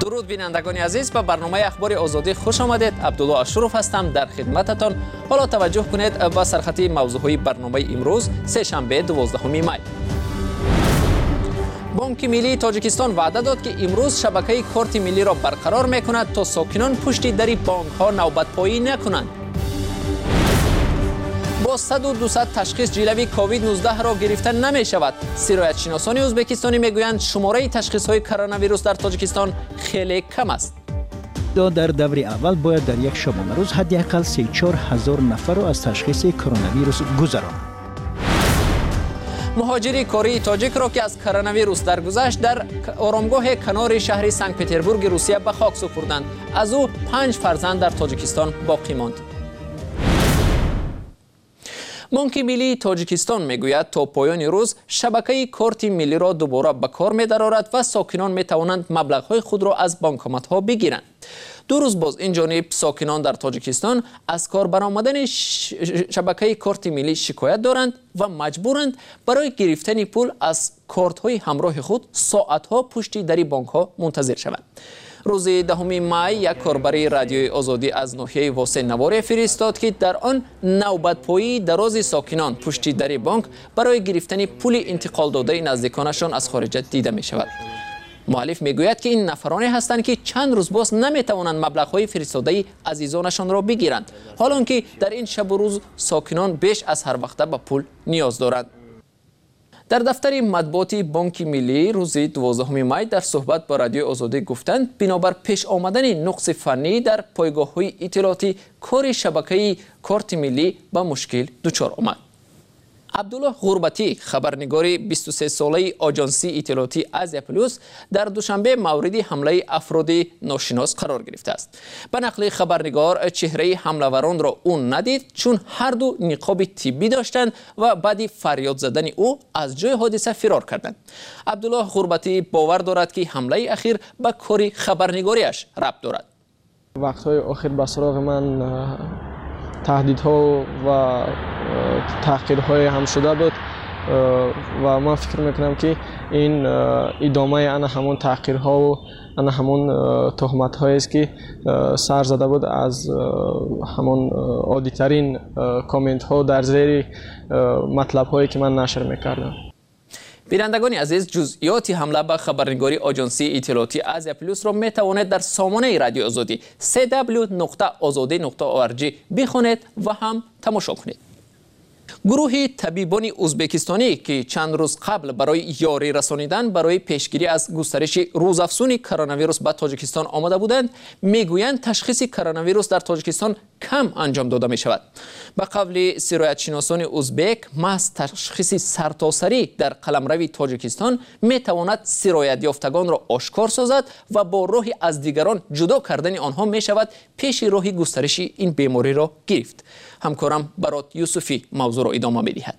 درود بینندگان عزیز، به برنامه اخبار آزادی خوش آمدید. عبدالله اشرف هستم در خدمتتان. حالا توجه کنید به سرخطی موضوعهای برنامه امروز سه شنبه 12 می. بانک ملی تاجیکستان وعده داد که امروز شبکه کارت ملی را برقرار میکند تا ساکنان پشت در بانک ها نوبت پایی نکنند. با 100 و 200 تشخیص جلوی کووید 19 را گرفته نمی شود. سرایت شناسان ازبکستانی میگویند شماره تشخیص های کرونا ویروس در تاجیکستان خیلی کم است. در دور اول باید در یک شبانه روز حداقل 3-4 هزار نفر را از تشخیص کرونا ویروس گذراند. مهاجری کاری تاجیک را که از کرونا ویروس درگذشت در آرامگاه کنار شهر سنت پترزبورگ روسیه به خاک سپردند. از او 5 فرزند در تاجیکستان باقی ماند. بانک ملی تاجیکستان میگوید تا پایان روز شبکه کارت ملی را دوباره به کار می‌دارد و ساکنان می‌توانند مبلغ‌های خود را از بانکمات‌ها بگیرند. 2 روز باز این جانب ساکنان در تاجیکستان از کار برآمدن شبکه کارت ملی شکایت دارند و مجبورند برای گرفتن پول از کارت‌های همراه خود ساعت‌ها پشت در بانک‌ها منتظر شوند. روز 10 می یک کاربر رادیوی آزادی از ناحیه واسه نواری فرستاد که در آن نوبت پایی دراز ساکنان پشت در بانک برای گرفتن پول انتقال داده نزدیکانشان از خارج دیده می شود. مؤلف میگوید که این نفرانی هستند که چند روز باز نمیتوانند مبلغ‌های فرستاده عزیزانشان را بگیرند، حالان که در این شب و روز ساکنان بیش از هر وقت به پول نیاز دارند. در دفتر مطبوعاتی بانک ملی روز 12 می در صحبت با رادیو آزادی گفتند بنابر پیش آمدن نقص فنی در پایگاه‌های اطلاعاتی کار شبکه کارت ملی به مشکل دچار آمد. عبدالله غربتی خبرنگار 23 ساله آژانسی اطلاعاتی آزیا پلوس در دوشنبه مورد حمله افراد ناشناس قرار گرفته است. به نقل خبرنگار چهره حمله‌وران را او ندید چون هر دو نقاب طبی داشتند و بعد فریاد زدن او از جای حادثه فرار کردند. عبدالله غربتی باور دارد که حمله اخیر به کار خبرنگاریش ربط دارد. وقت‌های آخر به سراغ من تهدیدها و تحقیرهای هم شده بود و من فکر میکنم که این ادامه انا همون تحقیرها و انا همون تهمت‌هایی است که سر زده بود از همون عادی‌ترین کامنت ها در زیر مطلب هایی که من نشر میکردم. بینندگان عزیز، جزئیات حمله به خبرنگاری آژانسی اطلاعاتی آزیا پلوس را می توانید در سامانه رادیو آزادی www.azadi.org بخوانید و هم تماشا کنید. گروه طبیبان ازبکستانی که چند روز قبل برای یاری رسانیدن برای پیشگیری از گسترش روزافزون کرونا ویروس به تاجیکستان آمده بودند میگویند تشخیص کرونا ویروس در تاجیکستان کم انجام داده می شود. به قول سرایت شناسان ازبک محض تشخیص سرتاسری در قلمرو تاجیکستان می تواند سرایت یافتگان را آشکار سازد و با راهی از دیگران جدا کردن آنها می شود پیش راه گسترش این بیماری را گرفت. همکارم برات یوسفی موضوع را ادامه می‌دهد.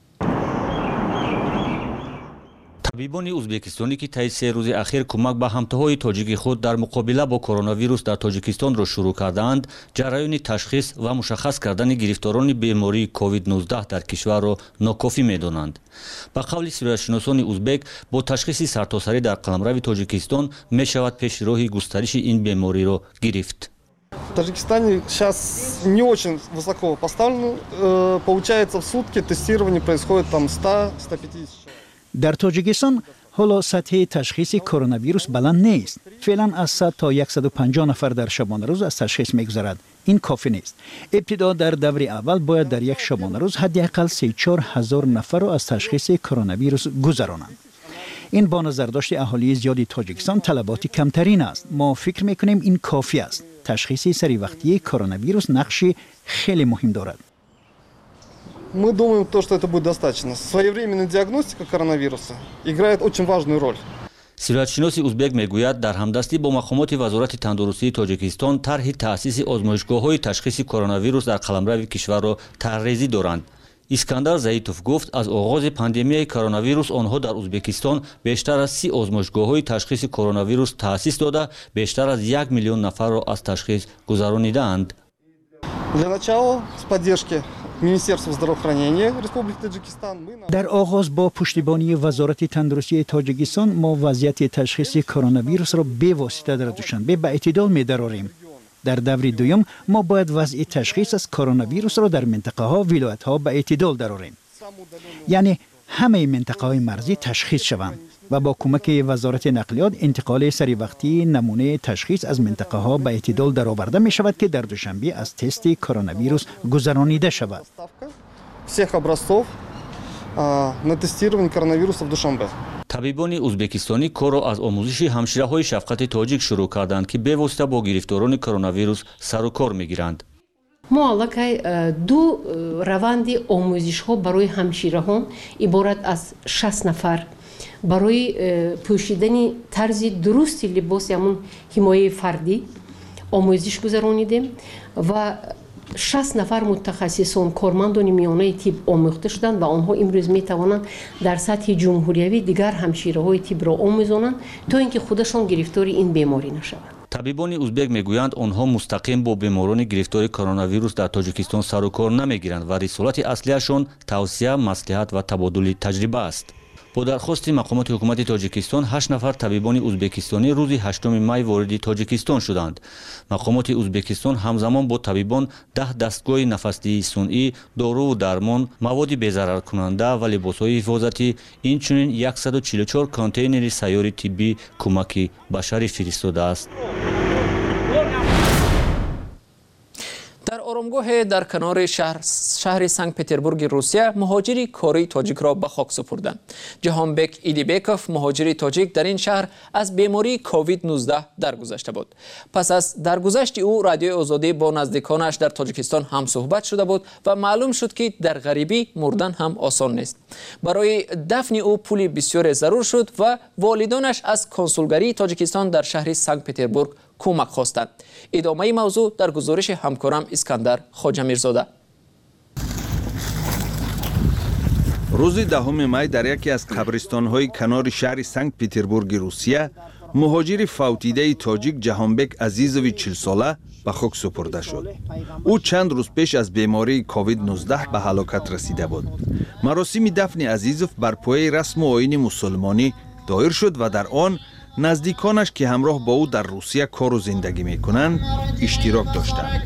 طبیبان ازبکستانی که طی 3 روز اخیر کمک به همتاهای تاجیک خود در مقابله با کرونا ویروس در تاجیکستان را شروع کردند، جریان تشخیص و مشخص کردن گرفتاران بیماری کووید 19 در کشور را ناکافی می‌دانند. به قول سرایت‌شناسان ازبک، با تشخیص سرتاسری در قلمرو تاجیکستان می‌شود پیش راه گسترش این بیماری را گرفت. В Таджикистане сейчас не очень высоко поставлено. Получается, в сутки тестирование происходит там 100-150. در تاجیکستان حالا سطح تشخیص کرونا ویروس بلند نیست. فعلا از 100 تا 150 نفر در شبانه روز از تشخیص میگذرد. این کافی نیست. ابتدا در دور اول باید در یک شبانه روز حداقل 3-4 هزار نفر را از تشخیص کرونا ویروس گذرانند. این با نظر داشت اهالی زیادی تاجیکستان طلبات کمترین است. ما فکر میکنیم این کافی است. تشخیص سری وقتی کرونا ویروس نقشی خیلی مهم دارد. Мы думаем, что это будет достаточно. Своевременная диагностика коронавируса играет очень важную роль. سرایت‌شناسی ازبک میگوید در همدستی با مقامات وزارت تندرستی تاجیکستان طرح تأسیس آزمایشگاه‌های تشخیص کرونا ویروس در قلمرو کشور را طرح‌ریزی دارند. اسکندر زیتوف گفت از آغاز پاندمی کرونا ویروس آنها در ازبکستان بیشتر از 30 آزمایشگاه‌های تشخیص کرونا ویروس تأسیس داده بیشتر از 1 میلیون نفر را از تشخیص گذرانیدند. Для начала с поддержки Министерства здравоохранения Республики Таджикистан. در آغاز با پشتیبانی وزارت تندرستی تاجیکستان ما وضعیت تشخیص کرونا ویروس را به واسطه در دوشنبه به اعتدال می‌دراریم. در دور دوم ما باید وضع تشخیص از کرونا ویروس را در منطقه ها ولایت ها به اعتدال درآوریم. یعنی همه منطقه های مرزی تشخیص شوند و با کمک وزارت نقلیات انتقال سری وقتی نمونه تشخیص از منطقه ها به اعتدال درآورده می شود که در دوشنبه از تست کرونا ویروس گذرانیده شود. всех образцов на тестирование коронавируса в Душанбе. табибони ӯзбекистонӣ корро аз омӯзиши ҳамшираҳои шафқати тоҷик шурӯъ карданд ки бевосита бо гирифторони коронавирус сару кор мегиранд. мо аллакай ду раванди омӯзишҳо барои ҳамшираҳон иборат аз 60 нафар барои пӯшидани тарзи дурусти либоси ҳамун ҳимояи фардӣ омӯзиш гузаронидем ва 60 нафар мутахассисон кормандони миёнаи тиб омӯхта шуданд ва онҳо имрӯз метавонанд дар сатҳи ҷумҳуриявӣ дигар ҳамшираҳои тибро омӯзонанд то ин ки худашон гирифтори ин беморӣ нашаванд. табибони ӯзбек мегӯянд онҳо мустақим бо беморони гирифтори коронавирус дар тоҷикистон сару кор намегиранд ва рисолати аслияшон тавсия, маслиҳат ва табодули таҷриба аст. бо дархости мақомоти ҳукумати тоҷикистон 8 нафар табибони ӯзбекистонӣ рӯзи 8 май вориди тоҷикистон шуданд. мақомоти ӯзбекистон ҳамзамон бо табибон 10 дастгоҳи нафасдиҳии сунъӣ, доруву дармон, маводи безараркунанда ва либосҳои ҳифозатӣ, инчунин 144 контейнери сайёри тиббӣ кӯмаки башарӣ фиристодааст. در آرامگاه در کنار شهر سنت پتربورگ روسیه مهاجری کاری تاجیک را به خاک سپردند. جهانبک ایدیبکوف مهاجری تاجیک در این شهر از بیماری کووید 19 درگذشته بود. پس از درگذشت او رادیوی آزادی با نزدیکانش در تاجیکستان هم صحبت شده بود و معلوم شد که در غریبی مردن هم آسان نیست. برای دفن او پولی بسیار ضرور شد و والدانش از کنسولگری تاجیکستان در شهر سنت پتربورگ کمک خواستند. ادامه موضوع در گزارش همکارم اسکندر خواجه میرزاده. روز 10 مای در یکی از قبرستان‌های کنار شهر سنت پتربورگ روسیه مهاجر فوتیده تاجیک جهانبک عزیزوی 40 ساله به خاک سپرده شد. او چند روز پیش از بیماری کووید 19 به هلاکت رسیده بود. مراسم دفن عزیزوف بر پایه رسم و آیین مسلمانی دایر شد و در آن نزدیکانش که همراه با او در روسیه کار و زندگی میکنند اشتراک داشتند.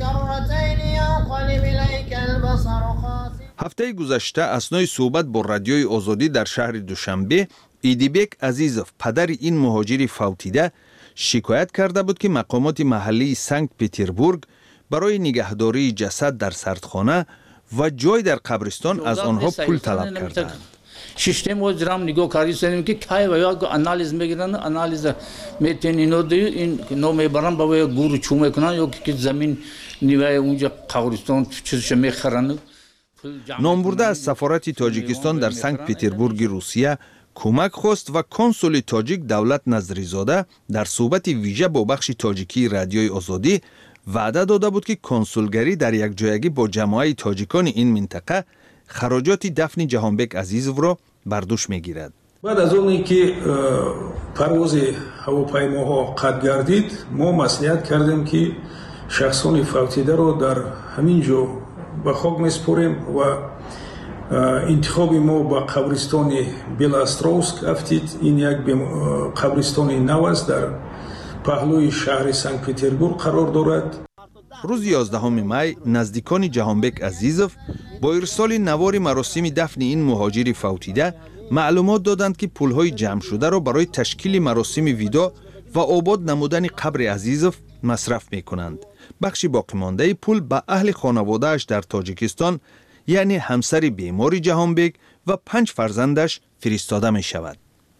هفته گذشته اثنای صحبت با رادیوی آزادی در شهر دوشنبه ایدیبک عزیزوف پدر این مهاجر فوتیده شکایت کرده بود که مقامات محلی سنت پتربورگ برای نگهداری جسد در سردخانه و جای در قبرستان از آنها پول طلب کردند. Sistem o dram nigo karisem ki kay veya analiz megiran analiz metin inodu in no me baran ba veya guru chume kunan yok ki zamin nivay unja qabriston chizishme mekharan. نامبرده از سفارت تاجیکستان در سنت پتربورگ روسیه کمک خواست و کنسول تاجیک دولت نظریزاده در صحبت ویژه با بخش تاجیکی رادیوی آزادی وعده داده بود که کنسولگری در یک جایگی با جماعت تاجیکان این منطقه خراجات دفن جهانبک عزیزوف را بر دوش میگیرد. بعد از اونی که پرواز هواپیماها قطع گردید ما مصلحت کردیم که شخصان فوتیده را در همین جا به خاک میسپاریم و انتخاب ما با قبرستان بیلاستروسک افتید. این یک قبرستان نو است در پهلوی شهر سنت پتربورگ قرار دارد. روز 11 مای نزدیکان جهانبک عزیزوف با ارسال نوار مراسم دفن این مهاجر فوتیده معلومات دادند که پولهای جمع شده را برای تشکیل مراسم ویدا و آباد نمودن قبر عزیزوف مصرف می کنند. بخشی باقی مانده پول به اهل خانواده‌اش در تاجیکستان یعنی همسر بیمار جهانبک و 5 فرزندش فرستاده می شود.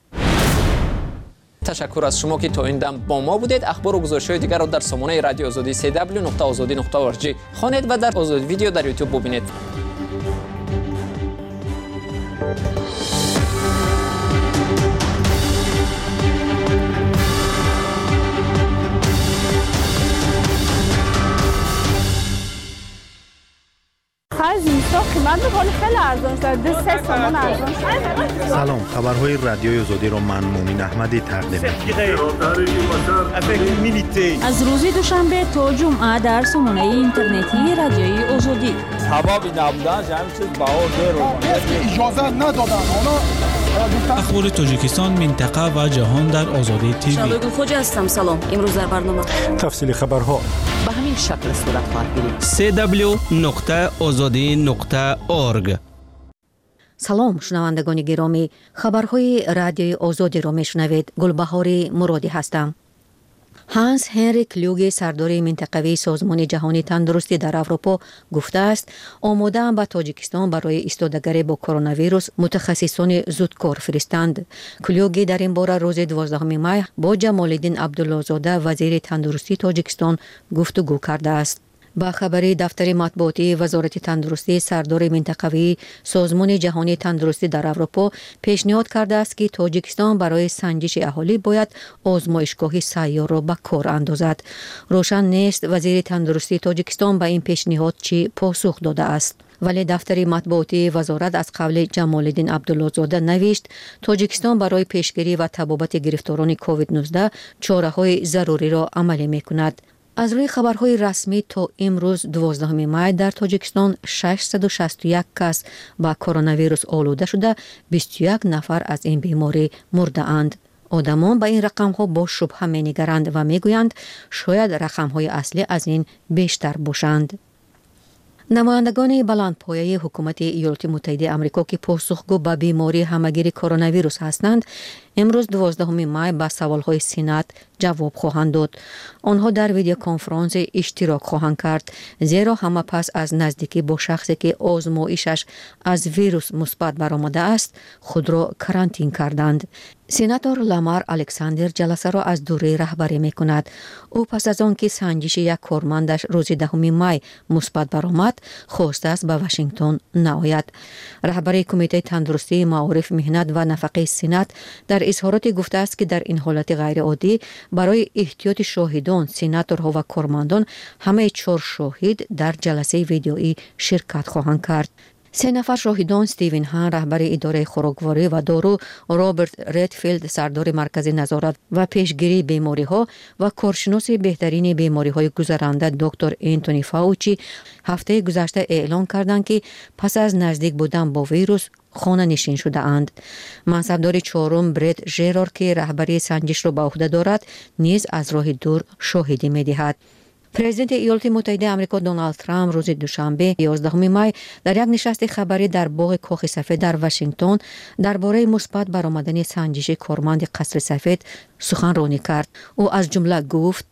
تشکر از شما که تا این دم با ما بودید. اخبار و گزارش‌های دیگر را در سامانه رادیو آزادی www.azadi.org خوانید و در آزادی ویدیو در یوتیوب ببینید. Хазин сохма صندوق حالا خیلی ارزان شده 3 تومان ارزان شده. سلام، خبرهای رادیوی آزادی رو من مومین احمدی تقدیم می‌کنم. از روز دوشنبه تا جمعه در سامانه اینترنتی رادیوی آزادی. هوا نبودن همین چیز بهار رو اجازه ندادن. اخبار تاجیکستان، منطقه و جهان در آزادی تیوی. شادو خوجا هستم. سلام. امروز در برنامه تفصیل خبرها به همین شکل صورت خواهد گرفت. www.azadi.org. سلام شنوندگان گرامی، خبرهای رادیوی آزادی را میشنوید. گلبهار مرادی هستم. هانس هنری کلوگ سردار منطقوی سازمان جهانی تندرستی در اروپا گفته است آماده‌اند به تاجیکستان برای ایستادگری با کرونا ویروس متخصصان زودکار فرستند. کلوگ در این باره روز 12 می با جمال‌الدین عبدالله‌زاده وزیر تندرستی تاجیکستان گفتگو کرده است. با خبری دفتر مطبوعاتی وزارت تندرستی، سردار منطقوی سازمان جهانی تندرستی در اروپا پیشنهاد کرده است که تاجیکستان برای سنجش اهالی باید آزمایشگاه سیار را به کار اندازد. روشن نیست وزیر تندرستی تاجیکستان به این پیشنهاد چی پاسخ داده است. ولی دفتر مطبوعاتی وزارت از قبل جمال‌الدین عبدالله‌زاده نوشت تاجیکستان برای پیشگیری و تبابت گرفتاران کووید 19 چاره‌های ضروری را عملی می‌کند. از روی خبرهای رسمی تا امروز 12 می در تاجیکستان 661 کس با کرونا ویروس آلوده شده، 21 نفر از این بیماری مرده اند. آدمان به این رقم ها با شبهه می نگرند و می گویند شاید رقم های اصلی از این بیشتر باشند. نمایندگان بلندپایه حکومت ایالات متحده آمریکا که پاسخگو به بیماری همهگیر کرونا ویروس هستند، امروز 12 می به سوالهای سینات جواب خواهند داد. آنها در ویدیو کنفرانس اشتراک خواهند کرد، زیرا همه پس از نزدیکی با شخصی که آزمایشش از ویروس مثبت برآمده است خود را کرانتین کردند. سناتور لامار الکساندر جلسه را از دوره رهبری می کند. او پس از آن که سنجش یک کارمندش روز 10 می مثبت برآمد خواسته است به واشنگتن نآید. رهبر کمیته تندرستی، معارف، مهنت و نفقه سنات در اظهاراتی گفته است که در این حالت غیر عادی برای احتیاط شاهدان، سناتورها و کارمندان همه 4 شاهد در جلسه ویدیویی شرکت خواهند کرد. 3 نفر شاهدان استیون هان رهبر اداره خوراکواری و دارو، رابرت ردفیلد سردار مرکز نظارت و پیشگیری بیماری ها و کارشناس بهترین بیماری های گذرنده دکتر انتونی فاوچی هفته گذشته اعلام کردند که پس از نزدیک بودن با ویروس خانه نشین شده اند. منصبدار 4 برت ژرار که رهبری سنجش را به عهده دارد نیز از راه دور شاهدی می دهد. پرزیدنت ایالات متحده آمریکا دونالد ترامپ روز دوشنبه 11 می در یک نشست خبری در باغ کاخ سفید در واشنگتن درباره مثبت برآمدن سنجش کارمند قصر سفید سخنرانی کرد. او از جمله گفت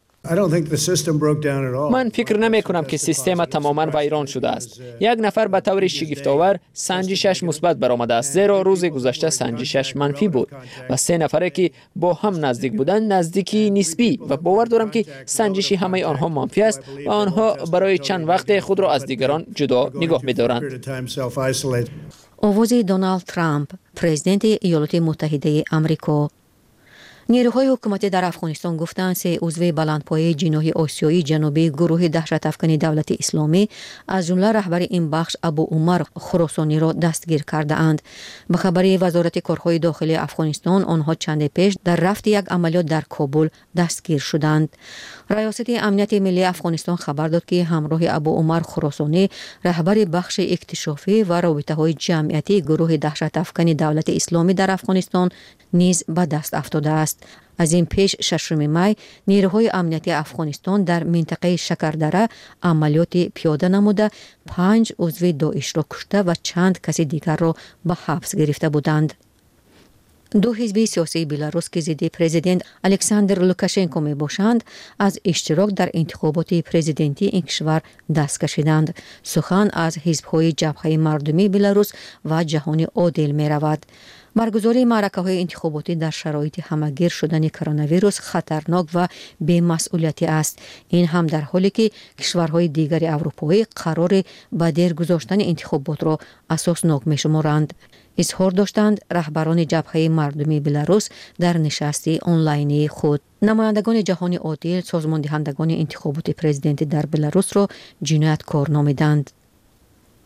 من فکر نمی کنم که سیستم تماما ویران شده است. یک نفر به طور شگفت‌آور سنجشش مثبت برآمده است، زیرا روز گذشته سنجشش منفی بود و 3 نفری که با هم نزدیک بودند نزدیکی نسبی و باور دارم که سنجش همه آنها منفی است و آنها برای چند وقت خود را از دیگران جدا نگاه می‌دارند. آواز دونالد ترامپ، پرزیدنت ایالات متحده آمریکا. نیروهای حکومتی در افغانستان گفتند 3 عضو بلندپایه جناح آسیایی جنوبی گروه دهشت افکنی دولت اسلامی از جمله رهبر این بخش ابو عمر خراسانی را دستگیر کرده اند. به خبر وزارت کارهای داخلی افغانستان آنها چند پیش در رفت یک عملیات در کابل دستگیر شدند. ریاست امنیت ملی افغانستان خبر داد که همراه ابو عمر خراسانی رهبر بخش اکتشافی و رابطه‌های جمعیتی گروه دهشت افکنی دولت اسلامی در افغانستان نیز به دست افتاده است. از این پیش 6 می نیروهای امنیتی افغانستان در منطقه شکردره عملیات پیاده نموده 5 عضو داعش را کشته و چند کس دیگر را به حبس گرفته بودند. 2 حزب سیاسی بلاروس که ضد پرزیدنت الکساندر لوکاشنکو می باشند از اشتراک در انتخابات پرزیدنتی این کشور دست کشیدند. سخن از حزب‌های جبهه مردمی بلاروس و جهان عادل می رود. برگزاری معرکه‌های انتخاباتی در شرایط همه‌گیر شدن کرونا ویروس خطرناک و بی‌مسئولیتی است. این هم در حالی که کشورهای دیگر اروپایی قرار به دیر گذاشتن انتخابات را اساسناک می‌شمارند. اظهار داشتند رهبران جبهه مردمی بلاروس در نشستی آنلاینی خود. نمایندگان جهان عادل سازمان دهندگان انتخابات پرزیدنتی در بلاروس را جنایتکار نامیدند.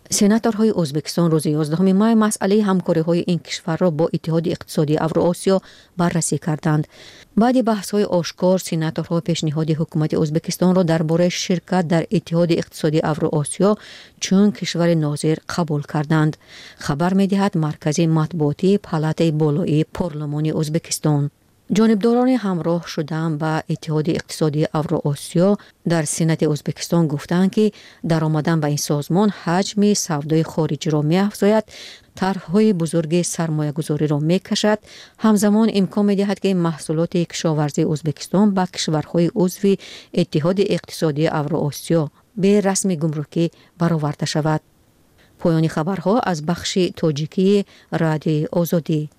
سناتورهای ازبکستان روز 11 ماه مسئله همکاری‌های این کشور را با اتحاد اقتصادی اوراسیا بررسی کردند. بعد بحث‌های آشکار، سناتورها پیشنهاد حکومت ازبکستان را درباره شرکت در اتحاد اقتصادی اوراسیا چون کشور ناظر قبول کردند. خبر می‌دهد مرکز مطبوعاتی پالاتای بالایی پارلمان ازبکستان. جانبداران همراه شدن به اتحاد اقتصادی اوراسیا در سنت ازبکستان گفتند که درآمدن به این سازمان حجم سودای خارجی را می‌افزاید، طرح‌های بزرگ سرمایه‌گذاری را می‌کشد، همزمان امکان می‌دهد که محصولات کشاورزی ازبکستان به کشورهای عضو اتحاد اقتصادی اوراسیا به رسم گمرکی برآورده شود. پایان خبرها از بخش تاجیکی رادیوی آزادی.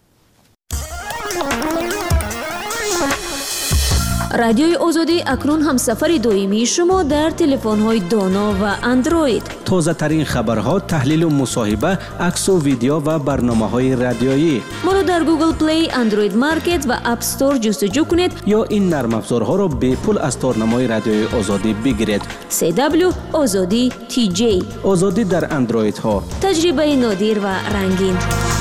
رادیوی آزادی اکنون هم سفر دائمی شما در تلفن‌های دانا و اندروید. تازه ترین خبرها، تحلیل و مصاحبه، عکس و ویدیو و برنامه‌های رادیویی. ما را در گوگل پلی، اندروید مارکت و اپ استور جستجو کنید یا این نرم افزارها را به پول از تارنمای رادیوی آزادی بگیرید. CW آزادی TJ. آزادی در اندروید ها. تجربه نادر و رنگین.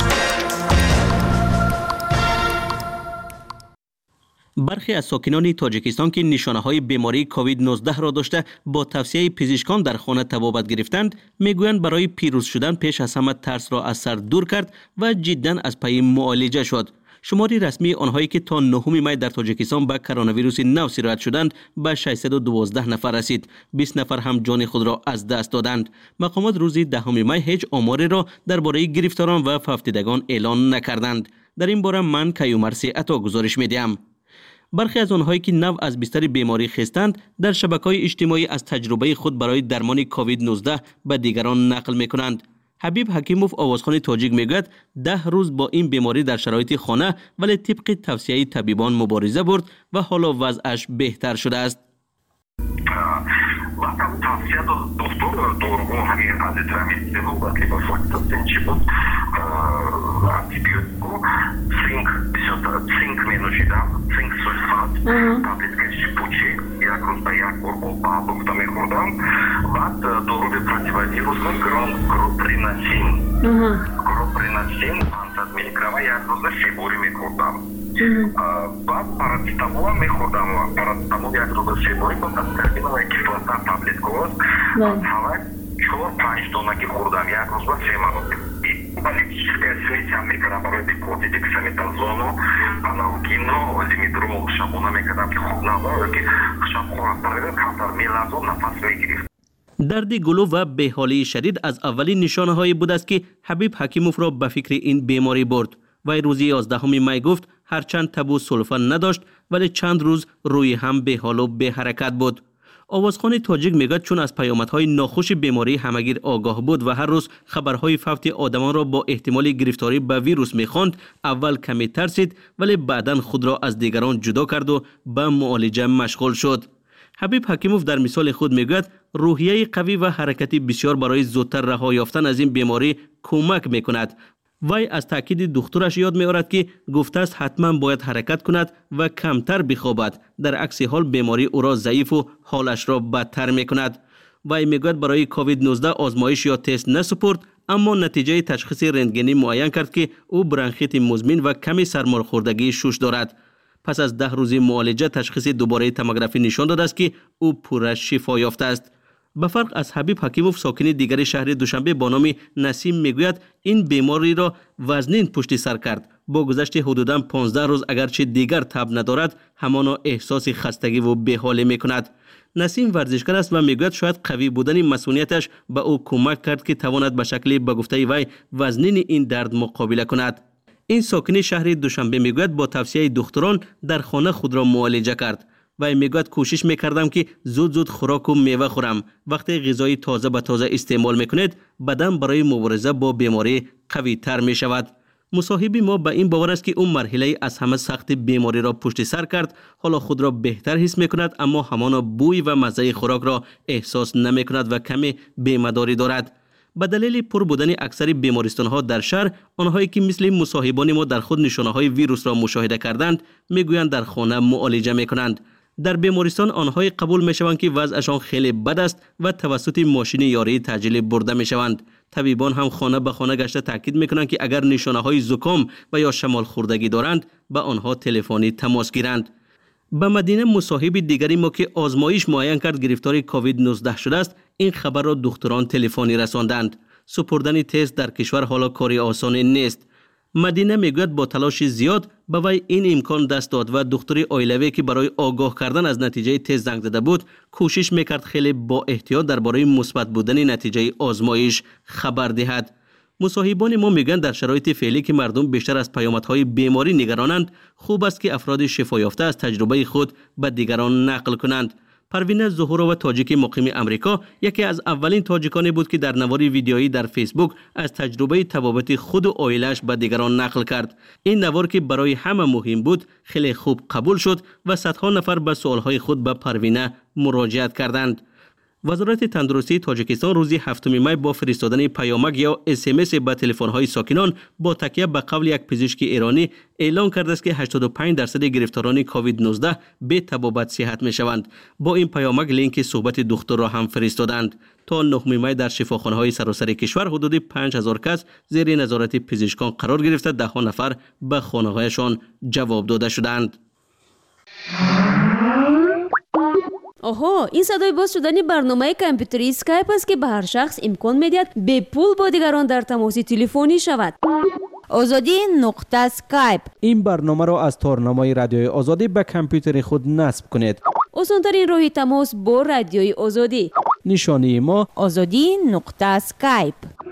برخی از ساکنان تاجیکستان که نشانه‌های بیماری کووید 19 را داشته با توصیه پزشکان در خانه طبابت گرفتند، میگویند برای پیروز شدن پیش از همه ترس را از سر دور کرد و جداً از پی معالجه شد. شمار رسمی آنهایی که تا 9 می در تاجیکستان به کرونا ویروس نو سرایت شدند به 612 نفر رسید. 20 نفر هم جان خود را از دست دادند. مقامات روز 10 می هیچ آماری را درباره گرفتاران و فوتیدگان اعلان نکردند. در این باره من کیومرثی عطا گزارش می‌دهم. برخی از آنهایی که نو از بستر بیماری خستند در شبکه‌های اجتماعی از تجربه خود برای درمان کووید 19 به دیگران نقل می‌کنند. حبیب حکیموف آوازخوان تاجیک میگوید 10 روز با این بیماری در شرایط خانه ولی طبق توصیه طبیبان مبارزه برد و حالا وضعش بهتر شده است. цинк ми носидам, цинк сульфат, таблетка шипучи, як розбаяк орколпа, бухта ми ходам, бат дороги противовирусный гроприносин. Гроприносин, 50 миллиграмма, як розбаяк шибори ми ходам. Бат парацетамола ми ходам, парацетамол як розбаяк шибори, бат аскорбиновая кислота таблетка ост, бат хава 4-5 дона ки ходам, як розбаяк 3 минути. Политическая связь Американа порой приходит к самитазону, аналгину, лимидрол, шабунами, когда приходит на шабхора порой кантар мелазон нафас میگیرید. درد گلو و بیحالی شدید از اولین نشانه هایی بود است که حبیب حکیموف را به فکر این بیماری برد. وی روز 11 می گفت هرچند تبو سلفان نداشت ولی چند روز روی هم بیحال و به حرکت بود. آوازخوان تاجیک میگوید چون از پیامدهای ناخوش بیماری همگیر آگاه بود و هر روز خبرهای فوت آدمان را با احتمال گرفتاری به ویروس میخواند، اول کمی ترسید ولی بعداً خود را از دیگران جدا کرد و به معالجه مشغول شد. حبیب حکیموف در مثال خود میگوید روحیه قوی و حرکتی بسیار برای زودتر رها یافتن از این بیماری کمک میکند. وی از تاکید دکترش یاد می‌آورد که گفته است حتما باید حرکت کند و کمتر بخوابد، در عکس حال بیماری او را ضعیف و حالش را بدتر می‌کند. وی میگوید برای کووید 19 آزمایش یا تست نسپرد، اما نتیجه تشخیص رنتگنی معین کرد که او برانخیت مزمن و کمی سرماخوردگی شش دارد. پس از 10 روز معالجه تشخیص دوباره توموگرافی نشان داده است که او پوره شفا یافته است. به فرق از حبیب حکیموف، ساکن دیگر شهر دوشنبه با نام نسیم میگوید این بیماری را وزنین پشت سر کرد. با گذشت حدوداً 15 روز اگرچه دیگر تب ندارد، همانا احساس خستگی و بی‌حالی میکند. نسیم ورزشکار است و میگوید شاید قوی بودن مسئولیتش به او کمک کرد که تواند به شکل به گفته وی وزنین این درد مقابله کند. این ساکن شهر دوشنبه میگوید با توصیه دکتران در خانه خود را معالجه کرد. و میگوید کوشش میکردم که زود خوراک و میوه خورم. وقتی غذای تازه به تازه استعمال میکنید، بدن برای مبارزه با بیماری قوی تر میشود. مصاحبی ما به این باور است که اون مرحله از همه سخت بیماری را پشت سر کرد، حالا خود را بهتر حس میکند، اما همانا بوی و مزه خوراک را احساس نمیکند و کمی بیمداری دارد. به دلیل پر بودن اکثر بیمارستان‌ها در شهر، آنهایی که مثل مصاحبان ما در خود نشانه‌های ویروس را مشاهده کردند، میگویند در خانه معالجه میکنند. در بیمارستان آنهایی قبول میشوند که وضعشان خیلی بد است و توسط ماشین یاری تعجیلی برده میشوند. طبیبان هم خانه به خانه گشته تاکید میکنند که اگر نشانه های زکام و یا شمال خوردگی دارند به آنها تلفنی تماس گیرند. به مدینه مصاحب دیگری ما که آزمایش معین کرد گرفتار کووید 19 شده است، این خبر را دکتران تلفنی رساندند. سپردن تست در کشور حالا کاری آسان نیست. مدینه میگوید با تلاش زیاد به وی این امکان دست داد و دکتر آیلوی که برای آگاه کردن از نتیجه تست زنگ زده بود کوشش میکرد خیلی با احتیاط درباره مثبت بودن نتیجه آزمایش خبر دهد. مصاحبان ما میگن در شرایط فعلی که مردم بیشتر از پیامدهای بیماری نگرانند، خوب است که افراد شفا یافته از تجربه خود به دیگران نقل کنند. پروین زهورا و تاجیک مقیم امریکا یکی از اولین تاجیکانی بود که در نوار ویدیویی در فیسبوک از تجربه طبابت خود و عائله‌اش به دیگران نقل کرد. این نوار که برای همه مهم بود خیلی خوب قبول شد و صدها نفر به سوالهای خود به پروینه مراجعت کردند. وزارت تندرستی تاجیکستان روز 7 می با فرستادن پیامک یا SMS به تلفن‌های ساکنان با تکیه به قول یک پزشک ایرانی اعلام کرده است که 85% گرفتاران کووید 19 به طبابت صحت می‌شوند. با این پیامک لینک صحبت دکتر را هم فرستادند. تا 9 می در شفاخانه‌های سراسر کشور حدود 5000 کس زیر نظارت پزشکان قرار گرفته، 10 نفر به خانه‌هایشان جواب داده شدند. آها، این صدای باز شدن برنامه کامپیوتری اسکایپ است که به هر شخص امکان می‌دهد به پول با دیگران در تماس تلفنی شود. آزادی نقطه اسکایپ. این برنامه را از تارنمای رادیوی آزادی به کامپیوتر خود نصب کنید. آسان‌ترین راه تماس با رادیوی آزادی. نشانی ما آزادی نقطه اسکایپ.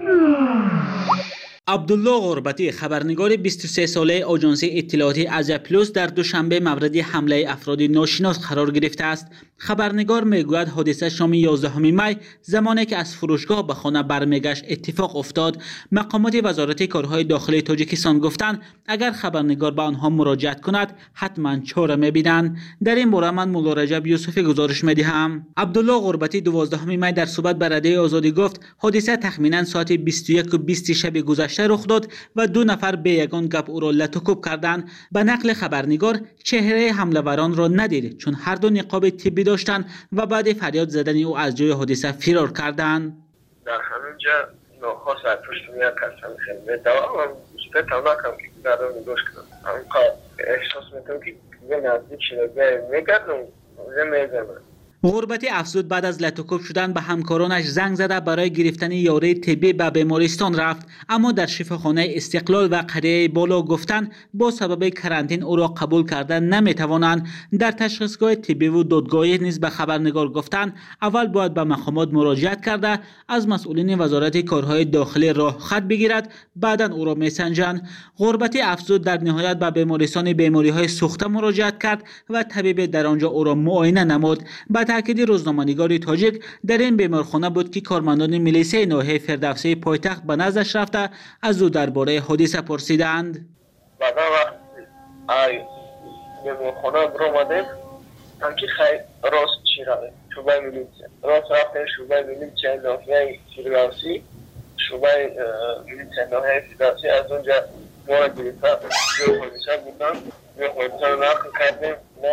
عبدالله غربتی خبرنگار 23 ساله آژانس اطلاعاتی آزیا پلوس در دوشنبه مورد حمله افراد ناشناس قرار گرفته است. خبرنگار میگوید حادثه شام 11 می زمانی که از فروشگاه به خانه برمیگشت اتفاق افتاد. مقامات وزارت کارهای داخلی تاجیکستان گفتند اگر خبرنگار به آنها مراجعت کند حتما چاره می‌بینند. در این باره من مولا رجب یوسفی گزارش می‌دهم. عبدالله غربتی 12 می در صحبت با رادیوی آزادی گفت حادثه تخمینا ساعت 21:20 شب گذشته رخ داد و 2 نفر به یگان گپ او را لطوکوب کردند. به نقل خبرنگار چهره حمله‌وران را ندید چون هر دو نقاب طبی داشتند و بعد فریاد زدن او از جای حادثه فرار کردند. در همینجا ناخواست از پشت میاد کسان خیلی دوام سپه تماکم که دارم نگوش کنم همینقدر احساس میکنم که نزدیک شده میگردم میزنم. غربتی افزود بعد از لطوکوب شدن به همکارانش زنگ زده برای گرفتن یاری طبی به بیمارستان رفت، اما در شفاخانه استقلال و قریه بالا گفتند با سبب کرانتین او را قبول کردن نمیتوانند. در تشخیصگاه طبی و دادگاهی نیز به خبرنگار گفتند اول باید به مقامات مراجعت کرده از مسئولین وزارت کارهای داخلی راه خط بگیرد، بعدا او را میسنجند. غربتی افزود در نهایت به بیمارستان بیماری‌های سوخته مراجعت کرد و طبیب در آنجا او را معاینه نمود. تاکید روزنامه‌نگار تاجیک در این بیمارخانه بود که کارمندان میلیسه ناحیه فردوسی پایتخت به نزدش رفته از او درباره حادثه پرسیدند. بعدا وقتی بیمارخانه برآمدیم که خیلی راست چی روید شعبه میلیسه راست رفتیم شعبه میلیسه ناحیه فردوسی شعبه میلیسه ناحیه فردوسی از اونجا ما را گرفته جو حادثه بودن جو حادثه رو نقل کردیم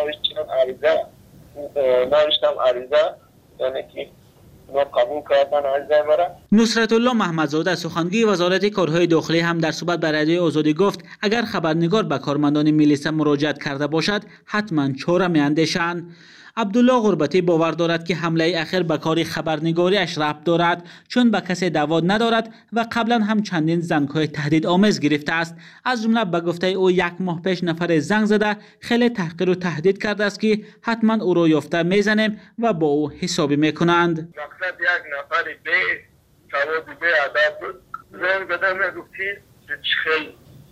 نوشتم عریضه یعنی که ما قبول کردن عریضه مرا. نصرت الله محمدزاده سخنگوی وزارت کارهای داخلی هم در صحبت با رادیوی آزادی گفت اگر خبرنگار به کارمندان میلیسه مراجعت کرده باشد حتما چاره میاندیشند. عبدالله غربتی باور دارد که حمله اخیر به کار خبرنگاریش ربط دارد چون به کسی دعوا ندارد و قبلا هم چندین زنگ‌های تهدیدآمیز گرفته است. از جمله به گفته او 1 ماه پیش نفر زنگ زده خیلی تحقیر و تهدید کرده است که حتما او را یافته میزنیم و با او حسابی میکنند. مقصد یک نفر به سواد به ادب بود زنگ زده میگفتی خیلی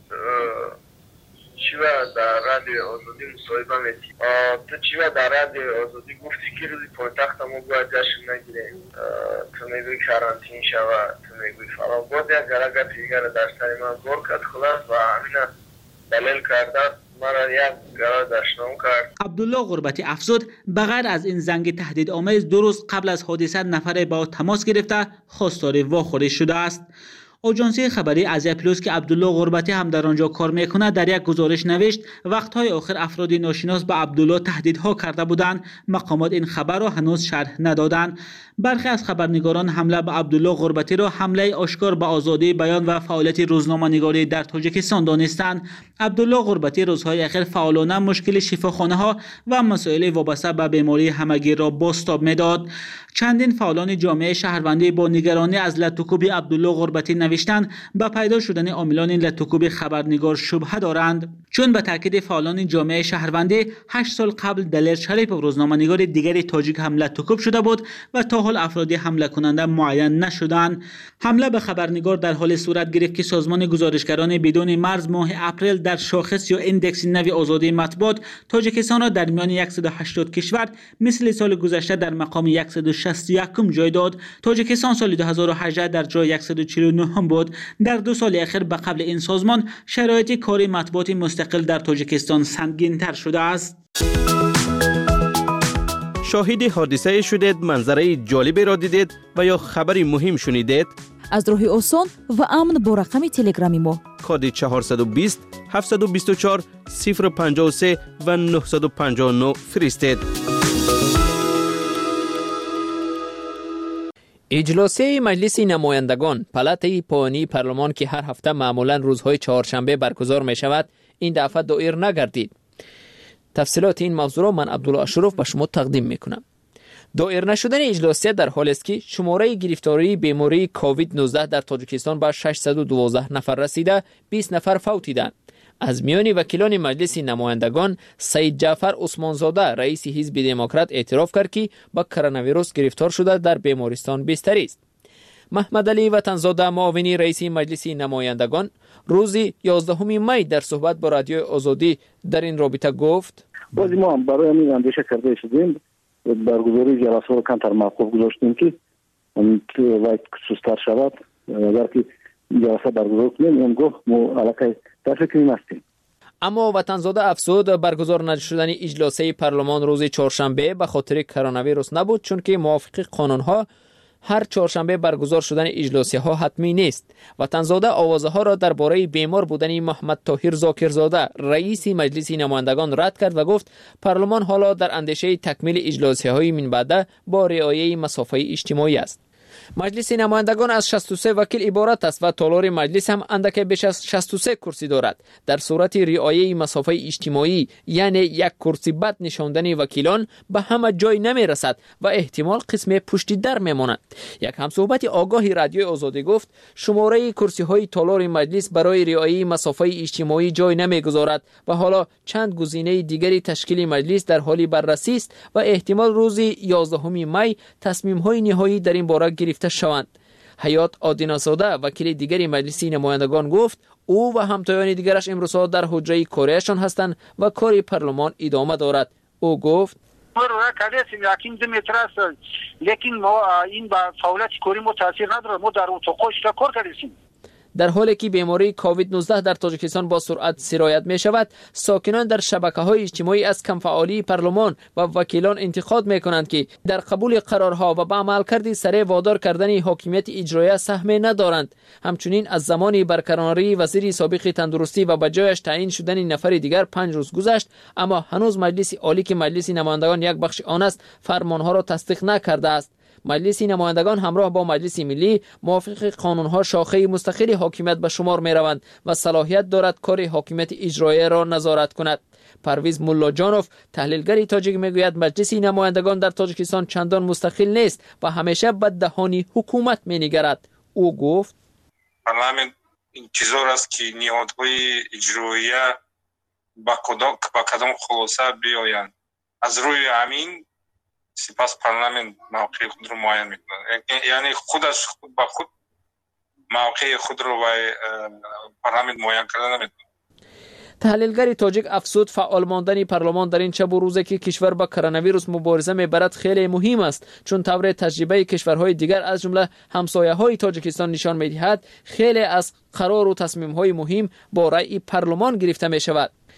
چیوه در رادیو آزادی مصاحبه میتی تو چیوه در رادیو آزادی گفتی که روزی پایتخت ما باید جشن نگیریم تو میگوی کرانتین شوه تو میگوی فلان بود یک گرگه دیگر در سر من بار کرد خلاص و همین دلیل کردن مرا یک گرا دشنام کرد. عبدالله غربتی افزود بغیر از این زنگ تهدید آمیز 2 روز قبل از حادثه نفر با تماس گرفته خواستار واخوری شده است. آژانس خبری آزیا پلوس که عبدالله غربتی هم در آنجا کار میکند در یک گزارش نوشت وقتهای آخر افراد ناشناس به عبدالله تهدیدها کرده بودند. مقامات این خبر را هنوز شرح ندادند. برخی از خبرنگاران حمله به عبدالله غربتی را حمله آشکار به آزادی بیان و فعالیت روزنامه‌نگاری در تاجیکستان دانستند. عبدالله غربتی روزهای اخیر فعالانه مشکل شفاخانه‌ها و مسائل وابسته به بیماری همگیر را بازتاب میداد. چندین فعالان جامعه شهروندی با نگرانی از لطوکوبی عبدالله غربتی نوشتند به پیدا شدن عاملان لطوکوبی خبرنگار شبهه دارند، چون به تاکید فعالان جامعه شهروندی 8 سال قبل دلیر شریف و روزنامه‌نگار دیگری تاجیک هم لطوکوب شده بود و تا حال افراد حمله کننده معین نشدند. حمله به خبرنگار در حال صورت گرفت که سازمان گزارشگران بدون مرز ماه اپریل در شاخص یا اندکس نو آزادی مطبوعات تاجیکستان را در میان 180 کشور مثل سال گذشته در مقام 161 جای داد. تاجیکستان سال 2018 در جای 149 هم بود. در 2 سال اخیر به قبل این سازمان شرایط کار مطبوعات مستقل در تاجیکستان سنگین‌تر شده است. شاهد حادثه شدید، منظره جالبی را دیدید و یا خبری مهم شنیدید؟ از راه آسان و امن با رقم تلگرامی ما کد 420 724 053 و 959 فرستید. اجلاسی مجلس نمایندگان پلات پایانی پارلمان که هر هفته معمولا روزهای چهارشنبه برگزار می شود این دفعه دایر نگردید. تفصیلات این موضوع را من عبدالله اشرف به شما تقدیم می کنم. دایر نشدن اجلاسی در حالی است که شماره گرفتاری بیماری کووید 19 در تاجیکستان به 612 نفر رسیده، 20 نفر فوت دیدند. از میان وکیلان مجلس نمایندگان سید جعفر عثمانزاده رئیس حزب دموکرات اعتراف کرد که با کرونا ویروس گرفتار شده در بیمارستان بستری است. محمد علی وطنزاده معاون رئیس مجلس نمایندگان روز 11 می در صحبت با رادیو آزادی در این رابطه گفت باز ما برای همین اندیشه کرده شدیم برگزاری جلسه را کمتر موقوف گذاشتیم که وقت سستر شود. اگر که جلسه برگزار کنیم اون گفت ما علاقه در فکر این هستیم. اما وطنزاده افزود برگزار نشدن اجلاسی پارلمان روز چهارشنبه به خاطر کرونا ویروس نبود، چون که موافق قانون‌ها هر چهارشنبه برگزار شدن اجلاسی ها حتمی نیست. وطنزاده آوازه ها را درباره بیمار بودن محمد طاهر ذاکرزاده رئیس مجلس نمایندگان رد کرد و گفت پارلمان حالا در اندیشه تکمیل اجلاسی های من بعد با رعایت مسافه اجتماعی است. مجلس نمایندگان از 63 وکیل عبارت است و تالار مجلس هم اندک بیش از 63 کرسی دارد. در صورت رعایت مسافه اجتماعی یعنی یک کرسی بد نشاندن وکیلان به همه جای نمی رسد و احتمال قسم پشتی در می ماند. یک همصحبت آگاهی رادیو آزادی گفت شماره کرسی های تالار مجلس برای رعایت مسافه اجتماعی جای نمی گذارد و حالا چند گزینه دیگری تشکیل مجلس در حال بررسی است و احتمال روز 11 می تصمیم های نهایی در این باره گرفته شوند. حیات آدینازاده وکیل دیگری مجلس نمایندگان گفت او و همتایان دیگرش امروز در حجره کاریشان هستند و کار پارلمان ادامه دارد. او گفت لیکن ما این با فعالیت کاری ما تاثیر نداره. ما در اتاقش کار کردیم. در حالی که بیماری کووید 19 در تاجیکستان با سرعت سرایت می شود، ساکنان در شبکه‌های اجتماعی از کمفعالی پارلمان و وکیلان انتقاد می کنند که در قبول قرارها و به عملکرد سریع وادار کردن حاکمیت اجرایی سهم ندارند. همچنین از زمان برکناری وزیر سابق تندرستی و به جایش تعیین شدن نفر دیگر 5 روز گذشت، اما هنوز مجلس عالی که مجلس نمایندگان یک بخش آن است فرمانها را تصدیق نکرده است. مجلس نمایندگان همراه با مجلس ملی موافق قانونها شاخه مستقل حاکمیت به شمار می روند و صلاحیت دارد کار حاکمیت اجرایی را نظارت کند. پرویز مولا جانوف تحلیلگر تاجیک میگوید مجلس نمایندگان در تاجیکستان چندان مستقل نیست و همیشه به دهان حکومت می نگرد. او گفت پارلمان این چیزا است که نهادهای اجرایی با کدام خلاصه بیایند. از روی همین سپس پارلمان موقع خود رو معین میکنه، یعنی خودش خود با خود موقع خود رو با پارلمان معین کردن نمیتونه. تحلیلگر تاجیک افزود فعال ماندن پارلمان در این شب و روزی که کشور با کرونا ویروس مبارزه میبرد خیلی مهم است، چون طور تجربه کشورهای دیگر از جمله همسایه‌های تاجیکستان نشان میدهد خیلی از قرار و تصمیم‌های مهم با رأی پارلمان گرفته میشود.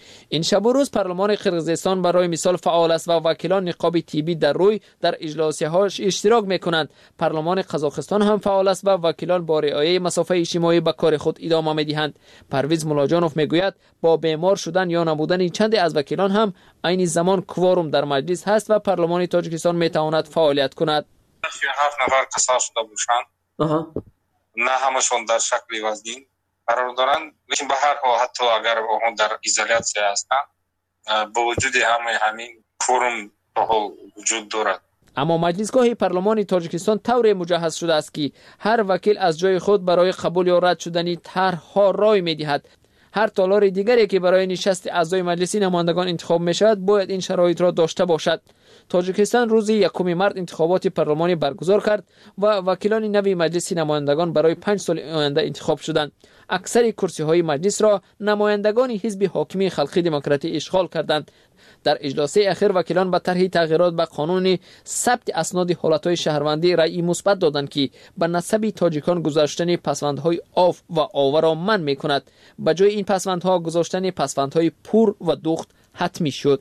این شب و روز پارلمان قرقیزستان برای مثال فعال است و وکیلان نقاب تیبی در روی در اجلاس‌هاش اشتراک می‌کنند. پارلمان قزاقستان هم فعال است و وکیلان با رعایت مسافه اجتماعی به کار خود ادامه می‌دهند. پرویز ملاجانوف میگوید با بیمار شدن یا نبودن چند از وکیلان هم عین زمان کوارم در مجلس هست و پارلمان تاجیکستان میتواند فعالیت کند. 7 نفر کسا شده باشند. نه همشون در شکل وزنی قرار دارند، لیکن به هر حال حتی اگر اون در ایزولیاسیون هستند با وجود همین کوارم وجود دارد. اما مجلسگاه پارلمان تاجیکستان طوری مجهز شده است که هر وکیل از جای خود برای قبول یا رد شدن طرح‌ها رای می‌دهد. هر تالار دیگری که برای نشست اعضای مجلس نمایندگان انتخاب می‌شود باید این شرایط را داشته باشد. تاجیکستان روز 1 مارس انتخابات پارلمانی برگزار کرد و وکیلان نوی مجلس نمایندگان برای 5 سال آینده انتخاب شدند. اکثر کرسی‌های مجلس را نمایندگان حزب حاکم خلقی دموکراتی اشغال کردند. در اجلاس اخیر وکیلان به طرح تغییرات به قانون ثبت اسناد حالت‌های شهروندی رأی مثبت دادند که به نسب تاجیکان گذاشتن پسوندهای آف و آور را منع می‌کند. به جای این پسوندها گذاشتن پسوندهای پور و دوخت حتمی شد.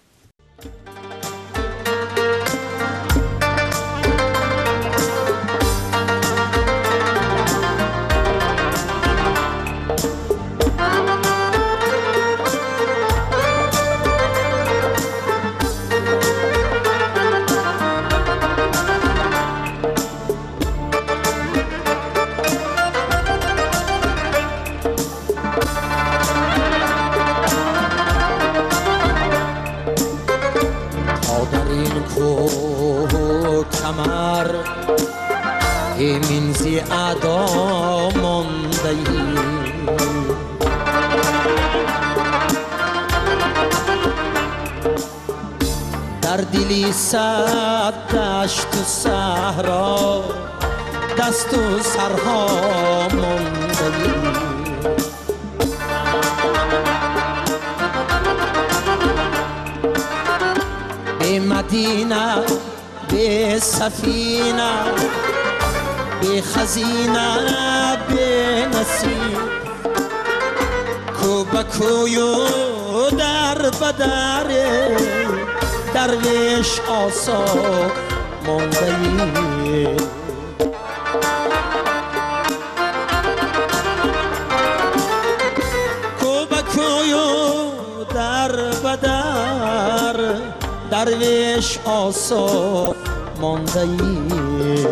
منزی ادا ماندهی در دلی صد دشت و صحرا دست و سرها ماندهی به مدینه به سفینه به خزینه به نصیب کو بکوی و در بدر درویش آسا ماندهی کو بکوی و در بدر درویش آسا ماندهی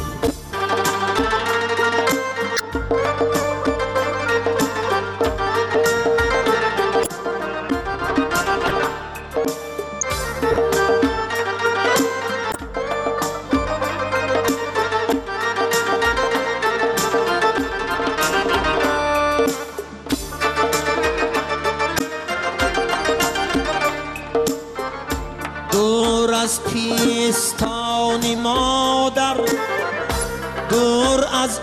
دور از پیستان مادر دور از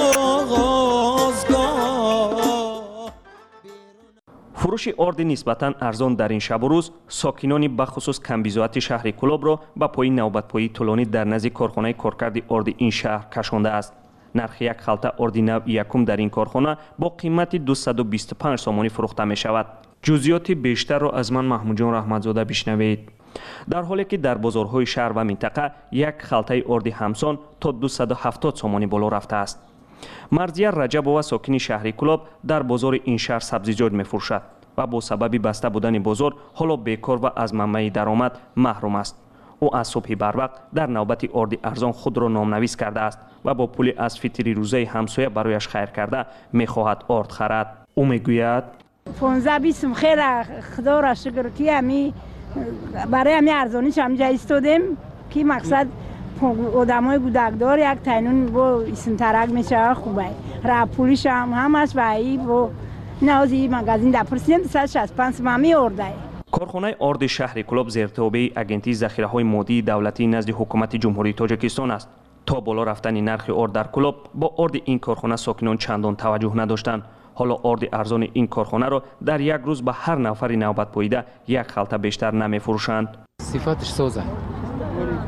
آغازگاه فروش آرد نسبتاً ارزان در این شب و روز ساکنان بخصوص کمبیزوات شهر کلوب را به پای نوبت‌پایی طولانی در نزد کارخانه کارکرد آرد این شهر کشانده است. نرخ یک خلطه آرد نو یکم در این کارخانه با قیمت 225 سومانی فروخته می شود. جزئیات بیشتر را از من محمود جان رحمتزاده بشنوید. در حالی که در بازارهای شهر و منطقه یک خلطه آرد همسان تا 270 سومانی بالا رفته است. مرضیه رجبова ساکن شهر کلوب در بازار این شهر سبزیجات می‌فروشد و با سبب بسته بودن بازار حالا بیکار و از منبع درآمد محروم است. او از صبح بروقت در نوبت آرد ارزان خود را نامنویس کرده است و با پول از فطری روزه همسایه برایش خیر کرده می‌خواهد آرد خرد. او میگوید 15-20 خیر خدا را شکر که امی برای امی ارزانیش همجا ایستادیم که مقصد آدمای گودکدار یک تینون با اسم ترک میشه خوبه را پولیش هم همش و ای با نازی مگزین در پرسیم 265 ممی آرده. کارخانه آرد شهر کلوب زیرتابع اگنتی ذخیره‌های مادی دولتی نزد حکومت جمهوری تاجیکستان است. تا بالا رفتن نرخ آرد در کلوب با آرد این کارخانه ساکنان چندان توجه نداشتند. حالا آرد ارزان این کارخانه را در یک روز به هر نفر نوبت پاییده یک خلطه بیشتر نمی فروشند. صفاتش سوزه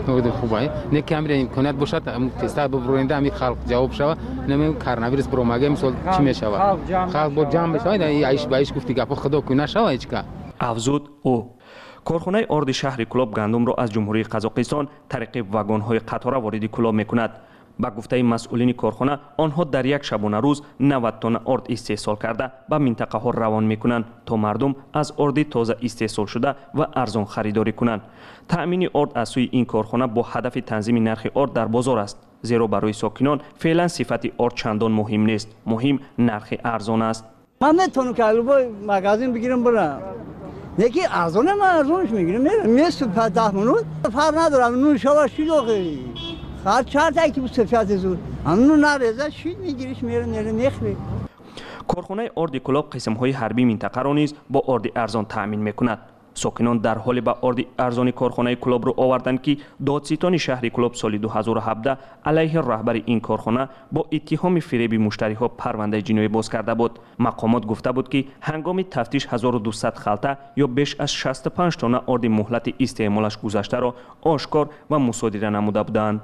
خوبه نه که همین امکانات باشد تست ببرونده همین خلق جواب شوه نمی کرونا برمگه مثال چی میشوه خلق با جمع بشه ایش بایش گفتی گپ خدا کنه شوه هیچ که افزود او کارخانه ارد شهر کلاب گندم را از جمهوری قزاقستان طریق واگن‌های قطار وارد کلاب میکند. با گفته مسئولین کارخانه آنها در یک شبانه روز 90 تن ارد استحصال کرده به منطقه ها روان میکنند تا مردم از ارد تازه استحصال شده و ارزان خریداری کنند. تأمین ارد از سوی این کارخانه با هدف تنظیم نرخ ارد در بازار است، زیرا برای ساکنان فعلا صفت ارد چندان مهم نیست، مهم نرخ ارزان است. من نمیتونم که الان مغازه بگیرم برم، یکی ارزانه من ارزانش میگیرم میرم 10 منوت فرق ندارم. نون شوا شلوغی هر چهار تا که سفید زود همون نریزه شید میگیریش میره میخری. کارخانه ارد کلاب قسم‌های حربی منطقه را نیز با ارد ارزان تأمین میکند. ساکنان در حال به ارد ارزان کارخانه کلاب را آوردند که دادستان شهر کلاب سال 2017 علیه رهبر این کارخانه با اتهام فریب مشتری‌ها پرونده جنایی باز کرده بود. مقامات گفته بود که هنگام تفتیش 1200 خلطه یا بیش از 65 تن ارد مهلت استعمالش گذشته را آشکار و مصادره نموده بودند.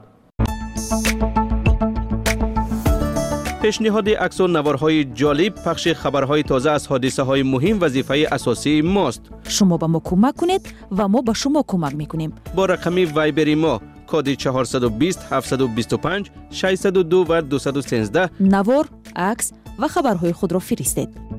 پیشنهاد عکس و نوارهای جالب، پخش خبرهای تازه از حادثه های مهم وظیفه اساسی ماست. شما به ما کمک کنید و ما به شما کمک میکنیم. با رقم وایبری ما کد 420 725 602 و 213 نوار، عکس و خبرهای خود را فرستید.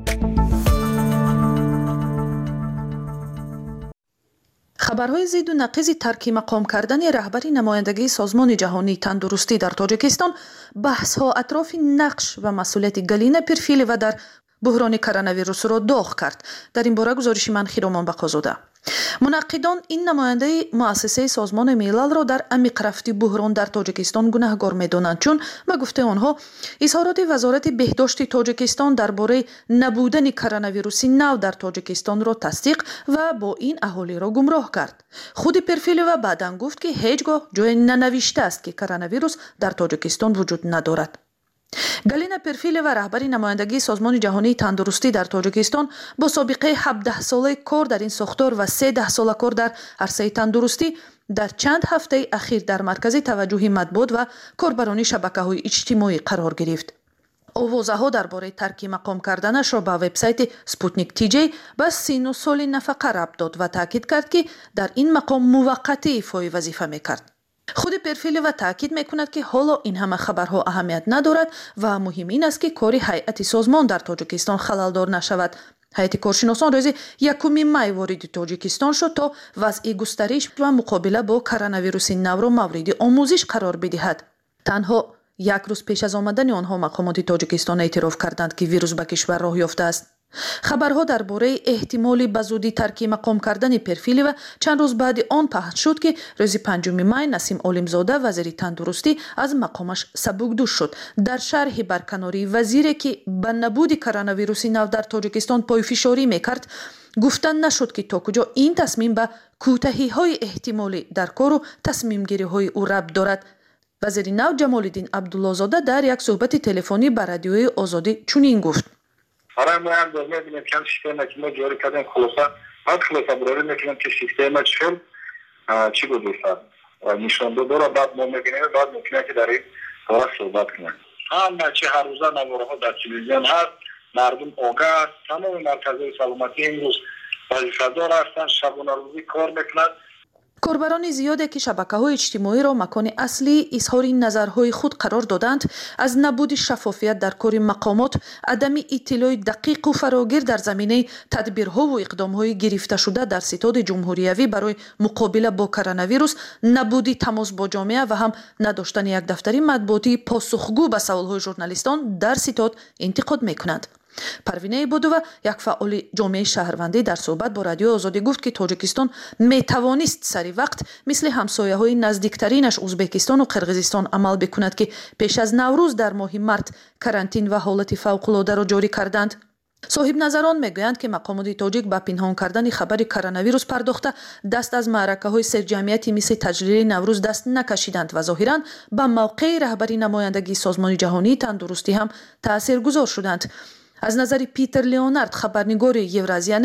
خبرهای ضد و نقیض ترک مقام کردن رهبری نمایندگی سازمان جهانی تندرستی در تاجیکستان بحث ها اطراف نقش و مسئولیت گلینا پیرفیلوا در بحران کرونا ویروس را داغ کرد. در این باره گزارش من خیرامان بقازاده. منعقدان این نماینده مؤسسه سازمان ملل را در عمیق رفتی بحران در تاجیکستان گناهکار می‌دانند، چون به گفته آنها اظهارات وزارت بهداشت تاجیکستان درباره نبودن کرونا ویروس نو در تاجیکستان را تصدیق و با این اهالی را گمراه کرد. خود پیرفیلوا بعداً گفت که هیچگاه جای ننوشته است که کرونا ویروس در تاجیکستان وجود ندارد. گلینا پیرفیلوا رهبری نمایندگی سازمان جهانی تندرستی در تاجیکستان با سابقه 17 ساله کار در این ساختار و 13 ساله کار در عرصه تندرستی در چند هفته اخیر در مرکز توجه مطبوعات و کاربران شبکه‌های اجتماعی قرار گرفت. آوازه ها درباره ترک مقام کردنش را به وبسایت سپوتنیک تی جی به 39 سال نفقه ربط داد و تاکید کرد که در این مقام موقتی ایفای وظیفه میکرد. خود پیرفیلوا تاکید میکند که حالا این همه خبرها اهمیت ندارد و مهم این است که کار هیئت سازمان در تاجیکستان خللدار نشود. هیئت کارشناسان روز 1 می وارد تاجیکستان شد تا وضع گسترش و مقابله با کرونا ویروس نو را مورد آموزش قرار بدهد. تنها 1 روز پیش از آمدن آنها مقامات تاجیکستان اعتراف کردند که ویروس به کشور راه یافته است. خبرها درباره احتمال به زودی ترک مقام کردن پیرفیلوا چند روز بعد آن پخش شد که روز 5 می نسیم عالمزاده وزیر تندرستی از مقامش سبکدوش شد. در شرح برکناری وزیری که به نبود کرونا ویروس نو در تاجیکستان پایفشاری میکرد گفتن نشد که تا کجا این تصمیم به کوتاهی‌های احتمالی در کار و تصمیم گیری‌های او ربط دارد. وزیر نو جمال الدین عبدالله‌زاده در یک صحبت تلفنی به رادیوی آزادی چنین گفت: برای ما هم داریم می‌بینیم که سیستمی که ما جاری کردیم خلاصه برای می‌کنیم که سیستم چی بود نشان داده را بعد ما می‌بینیم بعد ممکنه که در این باره صحبت کنیم. همه چی هر روزه نوارها در تلویزیون هست، مردم آگاه، تمام مرکزهای سلامتی امروز وظیفه‌دار هستند، شبانه روزی کار می‌کنند. کاربران زیادی که شبکه‌های اجتماعی را مکان اصلی اظهار نظرهای خود قرار دادند از نبود شفافیت در کار مقامات، عدم اطلاع دقیق و فراگیر در زمینه تدبیرها و اقدامهای گرفته شده در ستاد جمهوریوی برای مقابله با کرونا ویروس، نبود تماس با جامعه و هم نداشتن یک دفتر مطبوعاتی پاسخگو به سوالهای ژورنالیستان در ستاد انتقاد می‌کنند. پروینه عبادووا یک فعال جامعه شهروندی در صحبت با رادیو آزادی گفت که تاجیکستان میتوانست سری وقت مثل همسایه‌های نزدیکترینش ازبکستان و قرقیزستان عمل بکند که پیش از نوروز در ماه مارت کرانتین و حالت فوق‌العاده را جاری کردند. صاحب نظران میگویند که مقامات تاجیک با پنهان کردن خبر کرونا ویروس پرداخته دست از معرکه‌های سرجمعیتی مثل تجلیل نوروز دست نکشیدند و ظاهراً به موقع رهبری نمایندگی سازمان جهانی تندرستی هم تاثیرگذار شدند. از نظر پیتر لیونارد خبرنگار یورازیا نت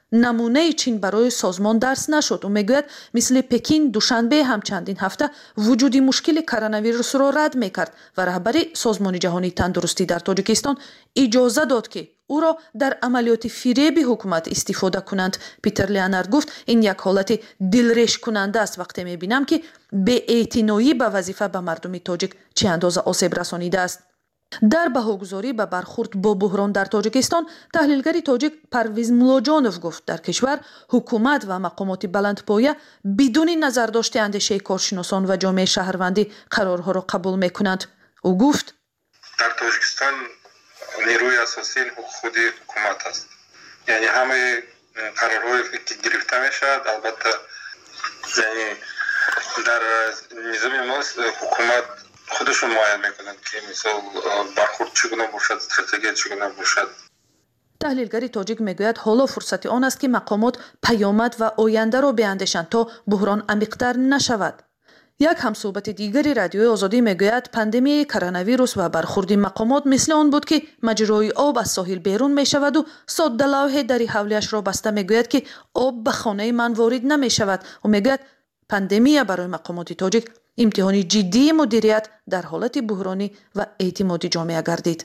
намунаи чин барои созмон дарс нашуд. Ӯ мегӯяд мисли Пекин душанбе ҳам чандин ҳафта вуҷуди мушкили коронавирусро рад мекард ва раҳбари Созмони ҷаҳонии тандурустӣ дар Тоҷикистон иҷоза дод ки ӯро дар амалиёти фиреби ҳукумат истифода кунанд. Питер Леонард гуфт: ин як ҳолати дилрешкунанда аст вақте мебинам ки беэътиноӣ ба вазифа ба мардуми тоҷик чӣ андоза осеб расонидааст. дар баҳогузорӣ ба бархурд бо буҳрон дар Тоҷикистон, таҳлилгари тоҷик Парвиз Муллоҷонов гуфт: дар кишвар ҳукумат ва мақомоти баландпоя бидуни назардошти андешаи коршиносон ва ҷомеаи шаҳрвандӣ қарорҳоро қабул мекунанд. ӯ гуфт: дар Тоҷикистон نیروی اساسی خود حکومت است. یعنی همه قرارهایی که گرفته میشد البته یعنی در نظام ما حکومت خودشون معین میکنند که مثلا برخورد چگونه باشد، استراتژی چگونه باشد. таҳлилгари тоҷик мегӯяд ҳоло фурсати он аст ки мақомот паёмад ва ояндаро беандешанд то буҳрон амиқтар нашавад. як ҳамсӯҳбати дигари радиои озодӣ мегӯяд пандемияи коронавирус ва бархурди мақомот мисли он буд ки маҷрои об аз соҳил берун мешаваду соддалавҳе дари ҳавлиашро баста мегӯяд ки об ба хонаи ман ворид намешавад. ӯ мегӯяд пандемия барои мақомоти тоҷик имтиҳони ҷиддии мудирият дар ҳолати буҳронӣ ва эътимоди ҷомеа гардид.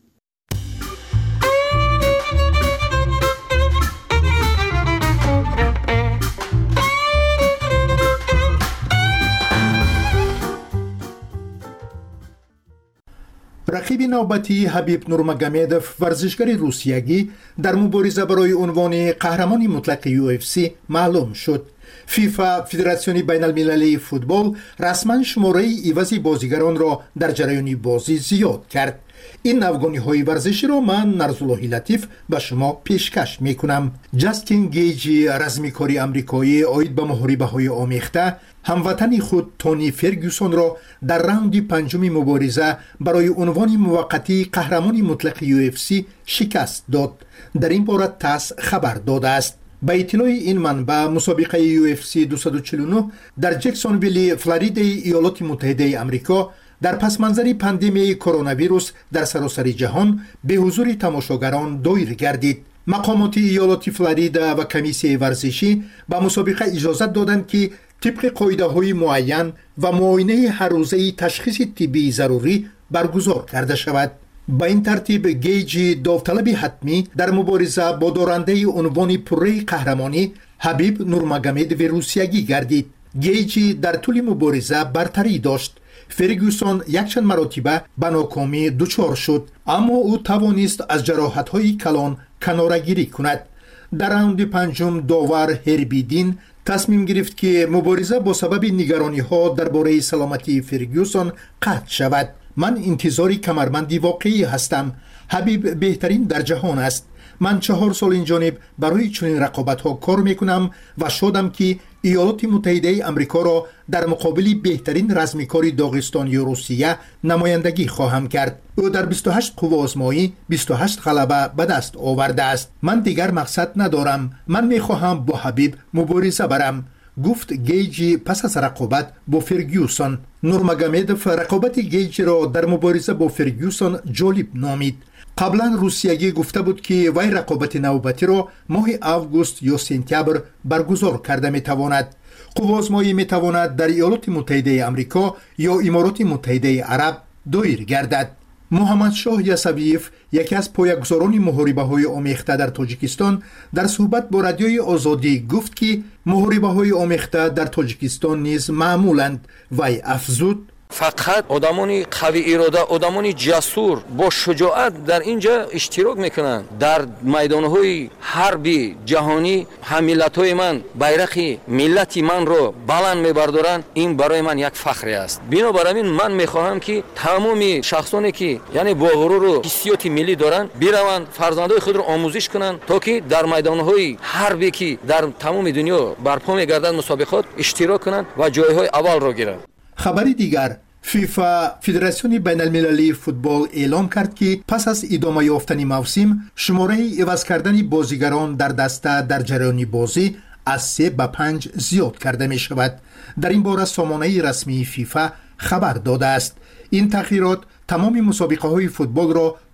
رقیب نوبتی حبیب نورماگомедов ورزشکار روسیایی در مبارزه برای عنوان قهرمان مطلق UFC معلوم شد. فیفا فدراسیون بین المللی فوتبال رسما شماره عوض بازیگران را در جریان بازی زیاد کرد. این افغانی های ورزشی را من نرزاللهی لطیف به شما پیشکش می کنم. جاستین گیجی رزمیکاری امریکایی آید به محاربه های آمیخته هموطن خود تونی فرگوسون را در راوند پنجم مبارزه برای عنوان موقتی قهرمان مطلق UFC شکست داد. در این باره تاس خبر داده است. با اطلاع این منبع مسابقه UFC 249 در جکسونویل فلوریدا ایالات متحده آمریکا در پس منظر پاندمی کرونا ویروس در سراسر جهان به حضور تماشاگران دایر گردید. مقامات ایالات فلوریدا و کمیسیون ورزشی به مسابقه اجازه دادند که طبق قاعده‌های معین و معاینه هر روزه تشخیص طبی ضروری برگزار کرده شود. با این ترتیب گیجی داوطلب حتمی در مبارزه با دارنده عنوان پره قهرمانی حبیب نورماگomedov روسیایی گردید. گیجی در طول مبارزه برتری داشت. فرگوسون یکچند مراتبه به ناکامی دچار شد، اما او توانست از جراحت‌های کلان کناره‌گیری کند. در راوند پنجم داور هربیدین تصمیم گرفت که مبارزه با سبب نگرانی‌ها درباره سلامتی فرگوسون قطع شود. من انتظاری کمربندی واقعی هستم. حبیب بهترین در جهان است. من 4 سال این جانب برای چنین رقابت‌ها کار میکنم و شادم که ایالات متحده آمریکا را در مقابل بهترین رزمیکار داغستان یا روسیه نمایندگی خواهم کرد. او در 28 قوه آزمایی 28 غلبه به دست آورده است. من دیگر مقصد ندارم. من میخواهم با حبیب مبارزه برم، گفت گیجی پس از رقابت با فرگوسون. نورماگomedov رقابت گیجی را در مبارزه با فرگوسون جالب نامید. قبلا روسیایی گفته بود که وی رقابت نوبتی را ماه آگوست یا سپتامبر برگزار کرده میتواند. قوه آزمایی میتواند در ایالات متحده آمریکا یا امارات متحده عرب دایر گردد. محمد شاه یسویف یکی از پایه‌گذاران محاربه‌های آمیخته در تاجیکستان در صحبت با رادیوی آزادی گفت که محاربه‌های آمیخته در تاجیکستان نیز معمولند. وی افزود: فقط آدمانی قوی اراده، آدمانی جسور با شجاعت در اینجا اشتراک میکنند. در میدانهای حربی جهانی هم ملت‌های من بیرق ملت من رو بلند میبردارند. این برای من یک فخر است. بنابراین من میخواهم که تمام شخصانی که یعنی با غرور و حسیات ملی دارند بروند فرزندان خود را آموزش کنند تا که در میدانهای حربی که در تمام دنیا برپا میگردند مسابقات اشتراک کنند و جایهای اول را گیرند. خبری دیگر، فیفا فدراسیون بین المللی فوتبال اعلام کرد که پس از ادامه یافتن موسم شماره عوض کردن بازیگران در دسته در جریان بازی از 3 به 5 زیاد کرده می شود. در این باره سامانه رسمی فیفا خبر داده است. این تغییرات تمام مسابقه های فوتبال را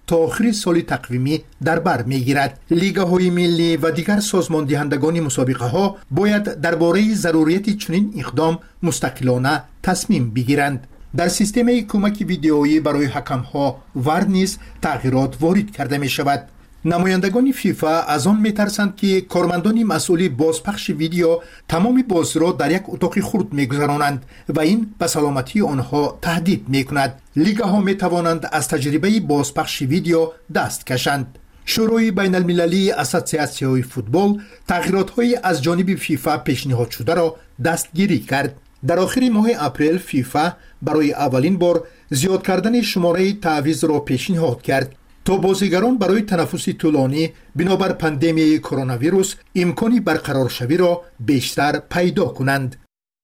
تا آخر سال تقویمی در بر میگیرد. لیگ‌های ملی و دیگر سازمان دهندگان مسابقه ها باید درباره ضروریت چنین اقدام مستقلانه تصمیم بگیرند. در سیستم کمک ویدئویی برای حکم ها ور نیز تغییرات وارد کرده می شود. نمایندگان فیفا از آن میترسند که کارمندان مسئول بازپخش ویدیو تمام بازی را در یک اتاق خرد میگذرانند و این به سلامتی آنها تهدید میکند. لیگ‌ها ها میتوانند از تجربه بازپخش ویدیو دست کشند. شورای بین المللی اساسیاسیون فوتبال تغییرات‌های از جانب فیفا پیشنهاد شده را دستگیری کرد. در آخر ماه اپریل فیفا برای اولین بار زیاد کردن شماره تعویض را پیشنهاد کرد تا بازیگران برای تنفس طولانی بنابر پاندمی کرونا ویروس امکانی برقرار شوی را بیشتر پیدا کنند.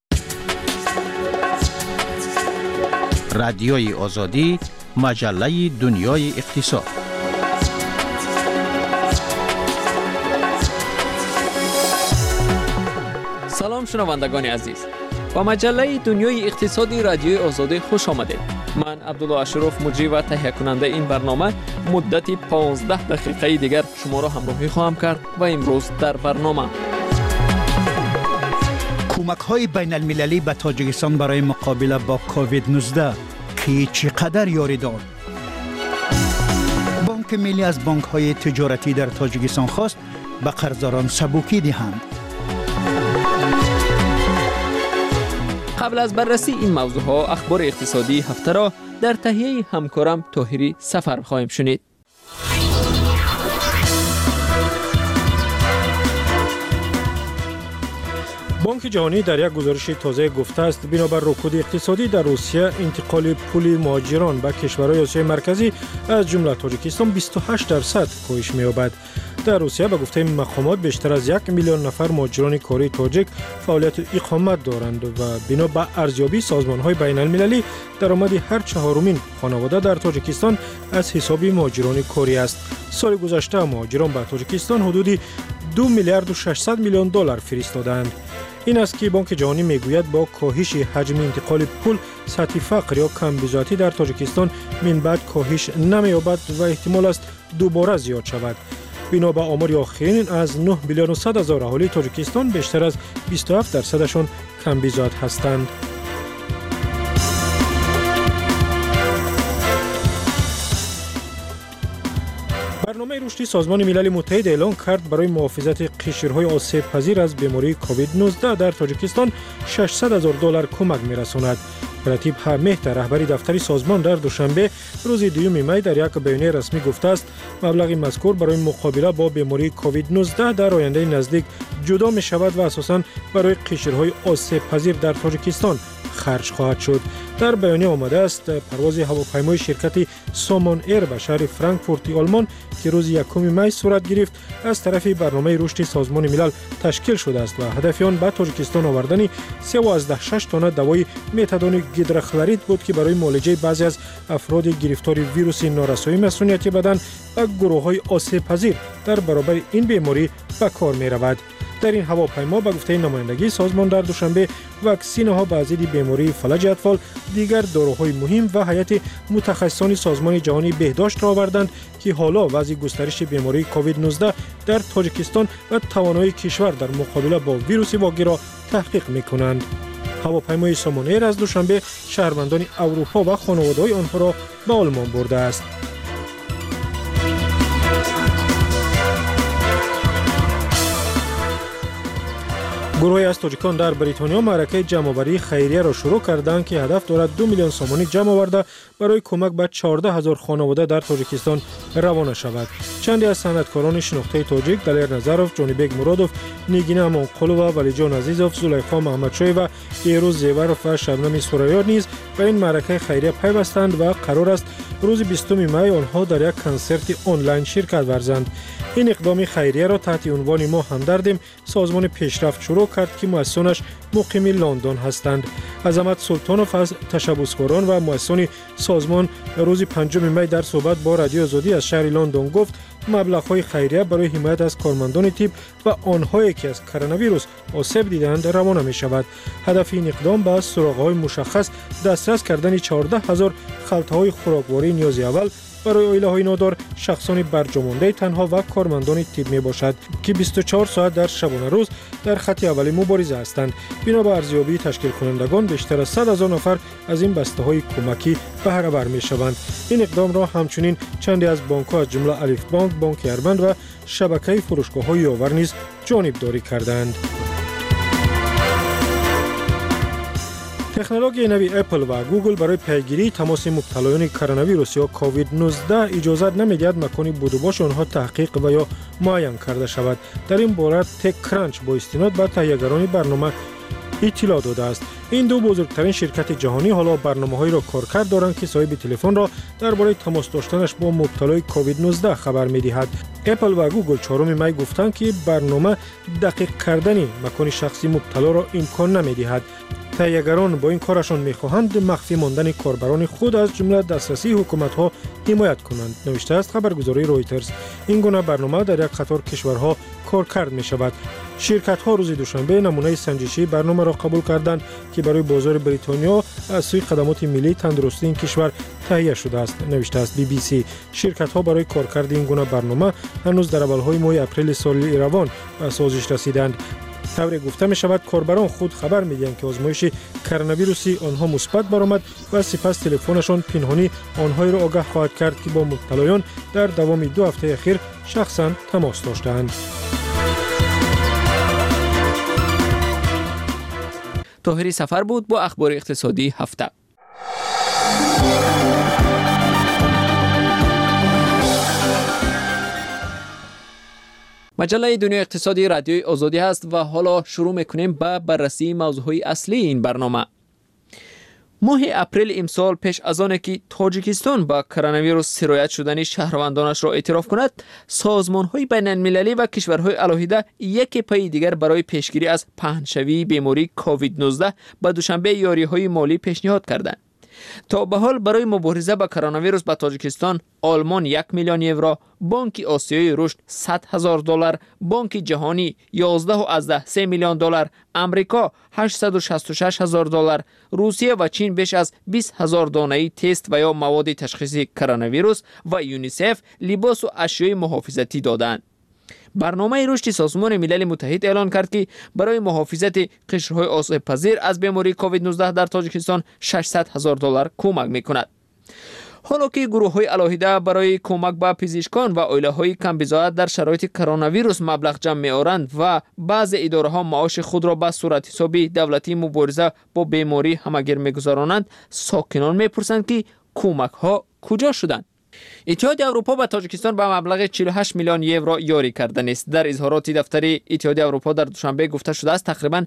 رادیوی آزادی، مجله دنیای اقتصاد. سلام شنوندگان عزیز. با مجله دنیای اقتصادی رادیوی آزادی خوش آمدید. من عبدالله اشرف مجری و تهیه کننده این برنامه مدت 15 دقیقه دیگر شما را همراهی خواهم کرد و امروز در برنامه کمک‌های بین المللی به تاجیکستان برای مقابله با کووید 19 که چقدر یاری داد. بانک ملی از بانک‌های تجارتی در تاجیکستان خواست به قرضداران سبوکی دهند. قبل از بررسی این موضوع ها اخبار اقتصادی هفته را در تهیه همکارم طاهری سفر خواهیم شنید. بانک جهانی در یک گزارش تازه گفته است بنابر رکود اقتصادی در روسیه انتقال پول مهاجران به کشورهای آسیای مرکزی از جمله تاجیکستان 28% کاهش می‌یابد. در روسیه به گفته مقامات بیشتر از 1 میلیون نفر مهاجران کاری تاجیک فعالیت اقامت دارند و بنا به ارزیابی سازمان‌های بین‌المللی درآمد هر چهارمین خانواده در تاجیکستان از حساب مهاجران کاری است. سال گذشته مهاجران به تاجیکستان حدود 2 میلیارد و 600 میلیون دلار فرستادند. این است که بانک جهانی میگوید با کاهش حجم انتقال پول سطح فقر یا کمبودی در تاجیکستان من بعد کاهش نمی‌یابد و احتمال است دوباره زیاد شود. بنا به آمار آخرین از 9 میلیون و 100 هزار اهالی تاجیکستان بیشتر از 27% کمبود هستند. برنامه رشدی سازمان ملل متحد اعلام کرد برای محافظت قشرهای آسیب پذیر از بیماری کووید 19 در تاجیکستان 600 هزار دلار کمک می‌رساند. رتیب حمید رهبری دفتر سازمان در دوشنبه روز 2 می در یک بیانیه رسمی گفته است مبلغ مذکور برای مقابله با بیماری کووید 19 در آینده نزدیک جدا می شود و اساساً برای قشرهای آسیب پذیر در تاجیکستان خرج خواهد شد. در بیانیه آمده است پرواز هواپیمای شرکت سامان ایر به شهر فرانکفورت آلمان که روز 1 می صورت گرفت از طرف برنامه رشد سازمان ملل تشکیل شده است و هدف آن به تاجیکستان آوردن 3.6 تن دوای متادون گیدروکلورید بود که برای معالجه بعضی از افراد گرفتار ویروس نارسایی مسئولیتی بدن و گروه‌های آسیب پذیر در برابر این بیماری به کار می‌رود. در این هواپیما به گفته نمایندگی سازمان در دوشنبه واکسین‌ها به ضد بیماری فلج اطفال، دیگر داروهای مهم و هیئت متخصصان سازمان جهانی بهداشت را آوردند که حالا وضع گسترش بیماری کووید 19 در تاجیکستان و توانایی کشور در مقابله با ویروس واگیر را تحقیق می‌کنند. هواپیمای سامان ایر از دوشنبه شهروندان اروپا و خانواده‌های آنها را به آلمان برده است. گروهی از تاجیکان در بریتانیا معرکه جمع‌آوری خیریه را شروع کردند که هدف دارد 2 میلیون سامانی جمع آورده برای کمک به 14,000 خانواده در تاجیکستان روانه شود. چندی از صنعتکاران شناخته تاجیک، دلیر نظروف، جانیبک مرادوف، نیگینه امانقلووا، ولیجان عزیزوف، زلیخا محمدشاهی و ایروز زیورف و شبنم سوریار نیز به این معرکه خیریه پیوستند و قرار است روز 20 می آنها در یک کنسرت آنلاین شرکت ورزند. این اقدام خیریه را تحت عنوان ما همدردیم سازمان پیشرفت شروع کرد که مؤسسانش مقیم لندن هستند. عظمت سلطانوف از تشبثکاران و مؤسسان سازمان روز 5 می در صحبت با رادیو آزادی از شهر لندن گفت مبلغ‌های خیریه برای حمایت از کارمندان طب و آنهایی که از کرونا ویروس آسیب دیدند روانه می شود. هدف این اقدام به سراغ‌های مشخص دسترس کردن 14,000 خلطه‌های خوراکواری نیاز اول برای اویله‌های نادار شخصان برجامانده تنها و کارمندان تیب میباشد که 24 ساعت در شبانه روز در خط اول مبارزه هستند. بنا به ارزیابی تشکیل کنندگان بیشتر از 100,000 نفر از این بسته‌های کمکی بهره بر میشوند. این اقدام را همچنین چندی از بانک‌ها از جمله الف بانک، بانک اربند و شبکه فروشگاه‌های یاور نیز جانبداری کردند. تکنولوژی نوی اپل و گوگل برای پیگیری تماس مبتلایان کرونا ویروس یا کووید 19 اجازه نمی‌دهد مکان بود و باش آنها تحقیق و یا معاین کرده شود. در این باره تک کرانچ با استناد به تهیه‌گران برنامه اطلاع داده است. این دو بزرگترین شرکت جهانی حالا برنامه‌هایی را کارکرد دارند که صاحب تلفن را درباره تماس داشتنش با مبتلای کووید 19 خبر می‌دهد. اپل و گوگل 4 می گفتند که برنامه دقیق کردن مکان شخصی مبتلا را امکان نمی‌دهد. تهیه‌گران با این کارشان می‌خواهند مخفی ماندن کاربران خود از جمله دسترسی حکومت‌ها حمایت کنند. نوشته است خبرگزاری رویترز. این گونه برنامه در یک قطار کشورها کارکرد می‌شود. شرکت‌ها روز دوشنبه نمونه سنجشی برنامه را قبول کردند که برای بازار بریتانیا از سوی خدمات ملی تندرستی این کشور تهیه شده است. نوشته است BBC. شرکت‌ها برای کارکرد این گونه برنامه هنوز در اول‌های ماه اپریل سال روان به سازش رسیدند. طوری گفته می شود کاربران خود خبر می دهند که آزمایش کرونا ویروسی آنها مثبت برآمد و سپس تلفنشان پنهانی آنهایی را آگاه خواهد کرد که با مبتلایان در دوام 2 هفته اخیر شخصا تماس داشتند. طاهری سفر بود با اخبار اقتصادی هفته. مجله دنیای اقتصادی رادیوی آزادی هست و حالا شروع میکنیم با بررسی موضوعهای اصلی این برنامه. ماه اپریل امسال پیش از آن که تاجیکستان با کرونا ویروس سرایت شدن شهروندانش را اعتراف کند، سازمان‌های بین‌المللی و کشورهای علاهیده یک پای دیگر برای پیشگیری از پهن‌شوی بیماری کووید 19 به دوشنبه یاری‌های مالی پیشنهاد کردند. تا به حال برای مبارزه با کرونا ویروس به تاجیکستان آلمان 1 میلیون یورو، بانک آسیایی رشد $100,000، بانک جهانی 11.3 میلیون دلار، امریکا $866,000، روسیه و چین بیش از 20,000 دانه تست و یا مواد تشخیصی کرونا ویروس و یونیسف لباس و اشیاء محافظتی دادند. برنامه رشد سازمان ملل متحد اعلان کرد که برای محافظت قشرهای آسیب پذیر از بیماری کووید 19 در تاجیکستان $600,000 کمک میکند. حالا که گروه‌های علاهیده برای کمک به پزشکان و عائله‌های کم بضاعت در شرایط کرونا ویروس مبلغ جمع می‌آورند و بعضی اداره‌ها معاش خود را به صورت حسابی دولتی مبارزه با بیماری همگیر می‌گذارانند، ساکنان می‌پرسند که کمک‌ها کجا شدند؟ اتحادیه اروپا به تاجیکستان به مبلغ 48 میلیون یورو یاری کرده است. در اظهارات دفتر اتحادیه اروپا در دوشنبه گفته شده است تقریباً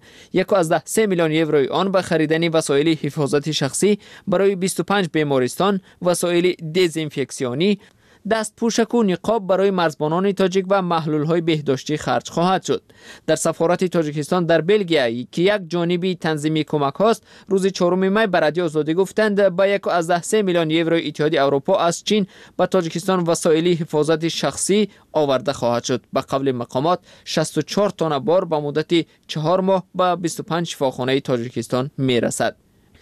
1.3 میلیون یورو آن به خریدن وسایل حفاظت شخصی برای 25 بیمارستان، وسایل دزینفکسیونی، دستپوشک و نقاب برای مرزبانان تاجیک و محلول‌های بهداشتی خرج خواهد شد. در سفارت تاجیکستان در بلژیم که یک جانبی تنظیمی کمک هاست، روز 4 می به رادیو آزادی گفتند با 1.3 میلیون یورو اتحادیه اروپا از چین به تاجیکستان وسایل حفاظت شخصی آورده خواهد شد. به قول مقامات 64 تن بار به مدت 4 ماه به 25 شفاخانه تاجیکستان میرسد.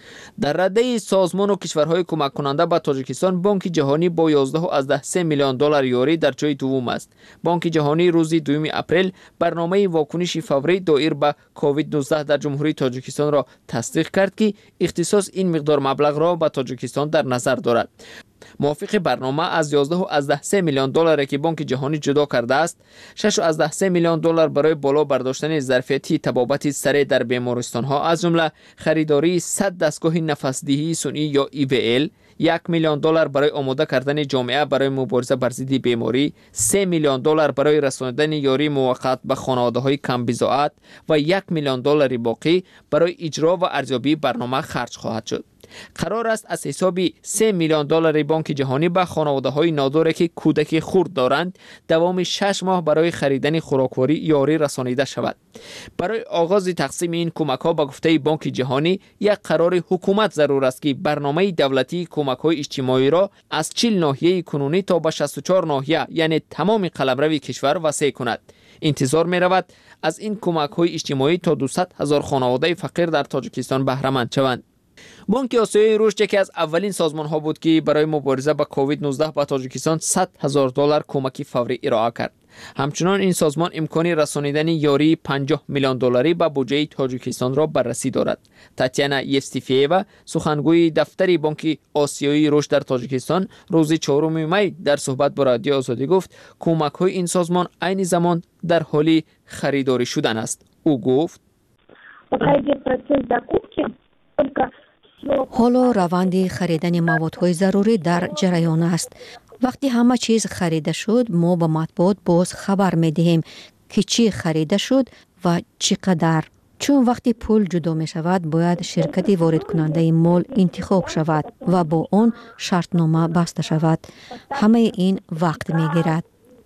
در رده سازمان و کشورهای کمک کننده به تاجیکستان، بانک جهانی با 11.3 میلیون دلار یاری در جای دوم است. بانک جهانی روز 2 اپریل برنامه واکنش فوری دایر به کووید 19 در جمهوری تاجیکستان را تصدیق کرد که اختصاص این مقدار مبلغ را به تاجیکستان در نظر دارد. موافق برنامه از 11.3 میلیون دلار که بانک جهانی جدا کرده است، 6.3 میلیون دلار برای بالا برداشتن ظرفیتی طبابت سریع در بیمارستان ها از جمله خریداری 100 دستگاه نفس‌دهی صنعی یا EVL، 1 میلیون دلار برای آماده کردن جامعه برای مبارزه بر ضد بیماری، 3 میلیون دلار برای رساندن یاری موقت به خانواده‌های کم بضاعت و 1 میلیون دلار باقی برای اجرا و ارزیابی برنامه خرج خواهد شد. قرار است از حساب 3 میلیون دلار بانک جهانی به خانواده‌های ناداری که کودک خرد دارند دوام 6 ماه برای خریدن خوراکواری یاری رسانیده شود. برای آغاز تقسیم این کمک‌ها به گفته بانک جهانی یک قرار حکومت ضرور است که برنامه دولتی کمک‌های اجتماعی را از 40 ناحیه کنونی تا به 64 ناحیه یعنی تمام قلمرو کشور وسیع کند. انتظار می‌رود از این کمک‌های اجتماعی تا 200,000 خانواده فقیر در تاجیکستان بهره مند شوند. بانک آسیایی رشد یکی از اولین سازمان ها بود که برای مبارزه با کووید 19 به تاجیکستان $100,000 کمک فوری ارائه کرد. همچنان این سازمان امکان رسانیدن یاری $50 میلیون به بودجه تاجیکستان را بررسی دارد. تاتیانا یفستیفییوا سخنگوی دفتر بانک آسیایی رشد در تاجیکستان روز 4 می در صحبت با رادیو آزادی گفت کمک های این سازمان عین زمان در حال خریداری شدن است. او گفت حالا روند خریدن موادهای ضروری در جریان است. وقتی همه چیز خریده شد ما به مطبوعات باز خبر می دهیم که چی خریده شد و چقدر. چون وقتی پول جدا می شود باید شرکت وارد کننده مال انتخاب شود و با اون شرطنامه بسته شود. همه این وقت می گیرد.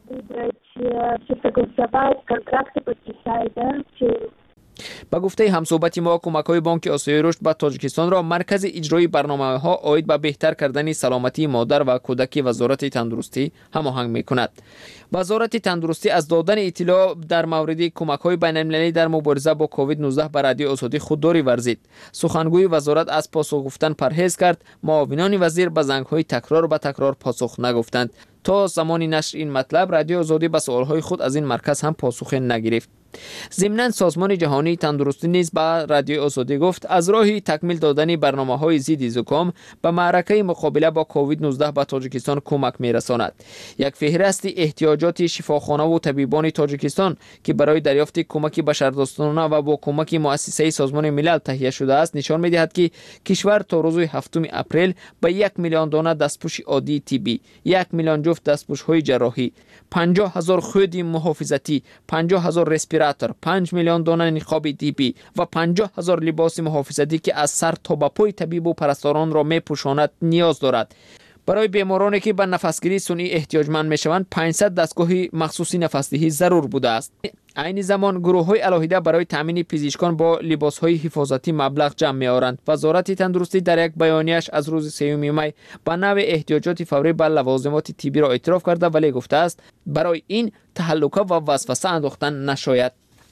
با گفته همصحبت ما کمک‌های بانک آسیایی رشد به تاجیکستان را مرکز اجرایی برنامه‌ها عاید به بهتر کردن سلامتی مادر و کودک وزارت تندرستی هماهنگ می‌کند. وزارت تندرستی از دادن اطلاع در مورد کمک‌های بین‌المللی در مبارزه با کووید 19 به رادیو آزادی خودداری ورزید. سخنگوی وزارت از پاسخ گفتن پرهیز کرد. معاونان وزیر به زنگ‌های تکرار به تکرار پاسخ نگفتند. تا زمان نشر این مطلب رادیو آزادی به سوال‌های خود از این مرکز هم پاسخ نگرفت. ضمناً سازمان جهانی تندرستی نیز به رادیو آزادی گفت از راه تکمیل دادن برنامه‌های ضد زکام به معرکه مقابله با کووید 19 به تاجیکستان کمک می‌رساند. یک فهرست احتیاجات شفاخانه و طبیبان تاجیکستان که برای دریافت کمک بشردوستانه و با کمک مؤسسه سازمان ملل تهیه شده است نشان می‌دهد که کشور تا روز 7 اپریل به 1 میلیون دانه دستپوش عادی طبی، 1 میلیون جفت دستپوش‌های جراحی، 50,000 خودی محافظتی، 50,000 رسپیراتور، 5 میلیون دانه نقاب طبی و 50,000 لباس محافظتی که از سر تا به پای طبیب و پرستاران را می‌پوشاند نیاز دارد. برای بیمارانی که به نفسگیری صنعی احتیاجمند میشوند 500 دستگاه مخصوصی نفسدهی ضرور بوده است. عین زمان گروه‌های علاهیده برای تامین پزشکان با لباس‌های حفاظتی مبلغ جمع می‌آورند. وزارت تندرستی در یک بیانیه‌اش از روز 3 می به نوع احتیاجات فوری به لوازمات طبی را اعتراف کرده ولی گفته است برای این تهلکه و وسوسه انداختن نشاید.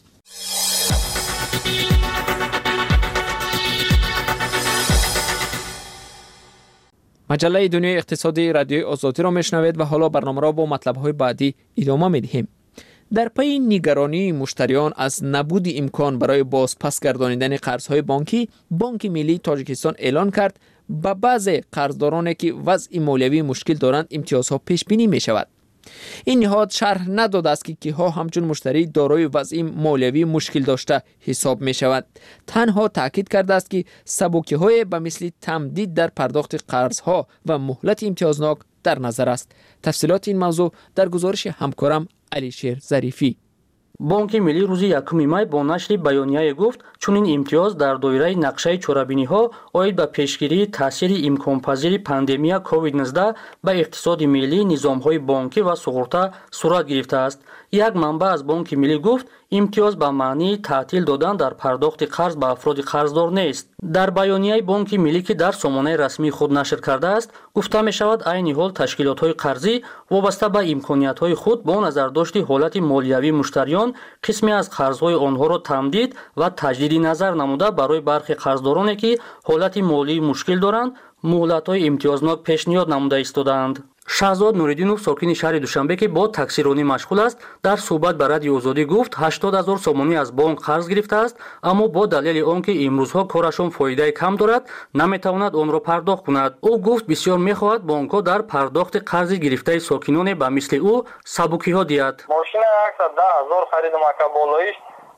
مجله دنیای اقتصادی رادیو آزادی را میشنوید و حالا برنامه را با مطلب‌های بعدی ادامه می‌دهیم. در پی نگرانی مشتریان از نبود امکان برای بازپس گردانیدن قرض‌های بانکی، بانک ملی تاجیکستان اعلان کرد به بعضی قرضدارانی که وضع مالیوی مشکل دارند امتیازها پیش بینی می‌شود. این نهاد شرح نداده است که کیها همچون مشتری دارای وضع مالیوی مشکل داشته حساب می شود. تنها تاکید کرده است که سبوکی‌های به مثل تمدید در پرداخت قرضها و مهلت امتیازناک در نظر است. تفصیلات این موضوع در گزارش همکارم علیشیر ظریفی. بانک ملی روز 1 می با نشر بیانیه گفت چنین امتیاز در دایره نقشه چورابینی‌ها عاید به پیشگیری تاثیر امکان‌پذیر پاندمی کووید 19 به اقتصاد ملی، نظام‌های بانکی و سقوط صورت گرفته است. یک منبع از بانک ملی گفت امتیاز به معنی تعطیل دادن در پرداخت قرض به افراد قرضدار نیست. در بیانیه بانک ملی که در سامانه رسمی خود نشر کرده است گفته می شود عین حال تشکیلات‌های قرضی وابسته به امکانیت‌های خود با نظرداشت حالت مالیوی مشتریان قسمی از قرض‌های آنها را تمدید و تجدید نظر نموده برای برخی قرضدارانی که حالت مالی مشکل دارند مهلت‌های امتیازناک پیشنهاد نموده ایستادند. شهزاد نوریدینов ساکن شهر دوشنبه که با تاکسیرانی مشغول است در صحبت با رادیو آزادی گفت 80,000 سومانی از بانک قرض گرفته است اما با دلیل آنکه امروزها کارشان فایده کم دارد نمیتواند آن را پرداخت کند. او گفت بسیار میخواهد بانک‌ها در پرداخت قرض گرفته ساکنان به مثل او سبکی‌ها دهد. ماشین 110,000 خریدم که بالایش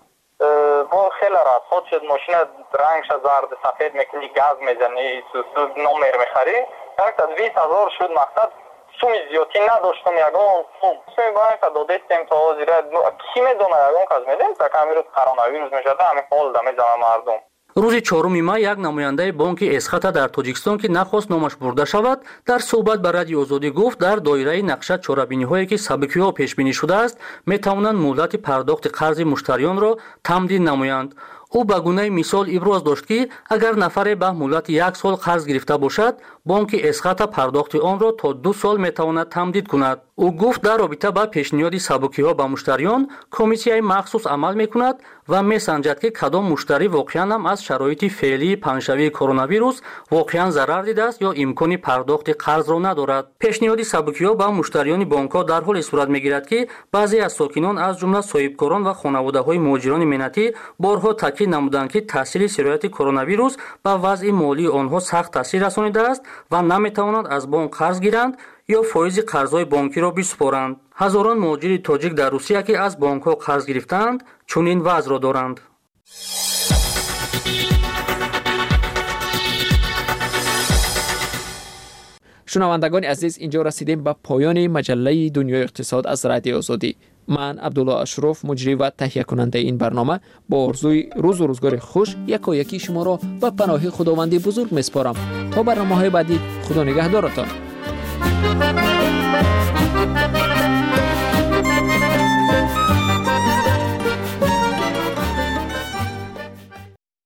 با خیلی راحت خود شد. ماشین رنگش زرد سفید میکنی گاز میزنی سوسو نمر میخری 120,000 شد. مقصد سومی زیادی نداشتم یگان سومی باید که دادستیم تا آزیره کی میدونه یگان کاز میدیم تا که همی روز کرونا میشده همین حال دمی زمه مردم. روز 4 می یک نماینده بانک اسخط در تاجیکستان که نخواست نامش برده شود در صحبت با رادیو آزادی گفت در دایره نقشه چورابینی‌هایی که سبکی‌ها پیش بینی شده است میتوانند مهلت پرداخت قرض مشتریان را تمدید نمایند. او به گونه مثال ابراز داشت که اگر نفر به مهلت 1 سال قرض گرفته باشد бонки эсхата пардохти онро то 2 сол метавонад тамдид кунад. ӯ гуфт дар робита ба пешниҳоди сабукиҳо ба муштариён комиссияи махсус амал мекунад ва месанҷад ки кадом муштарӣ воқеан ҳам аз шароити феълии паҳншавии коронавирус воқеан зарар дидааст ё имкони пардохти қарзро надорад. пешниҳоди сабукиҳо ба муштариёни бонкҳо дар ҳоле сурат мегирад ки баъзе аз сокинон аз ҷумла соҳибкорон ва хонаводаҳои муҳоҷирони миннатӣ борҳо таъкид намуданд ки таъсири сирояти коронавирус ба вазъи молии онҳо сахт таъсир расонидааст ва наметавонанд аз бонк қарз гиранд ё фоизи қарзҳои бонкиро бисупоранд. ҳазорон муҳоҷири тоҷик дар Русия ки аз бонкҳо қарз гирифтаанд, чунин вазъро доранд. шунавандагони азиз, инҷо расидем ба поёни маҷаллаи Дунёи иқтисод аз Радиои Озодӣ. ман Абдулло Ашроф, муҷрӣ ва таҳиякунандаи ин барнома, бо орзуи рӯзу рӯзгори хуш якояки шуморо ба паноҳи худованди бузург меспорам. то барномаҳои баъдӣ, худо нигаҳдоротон.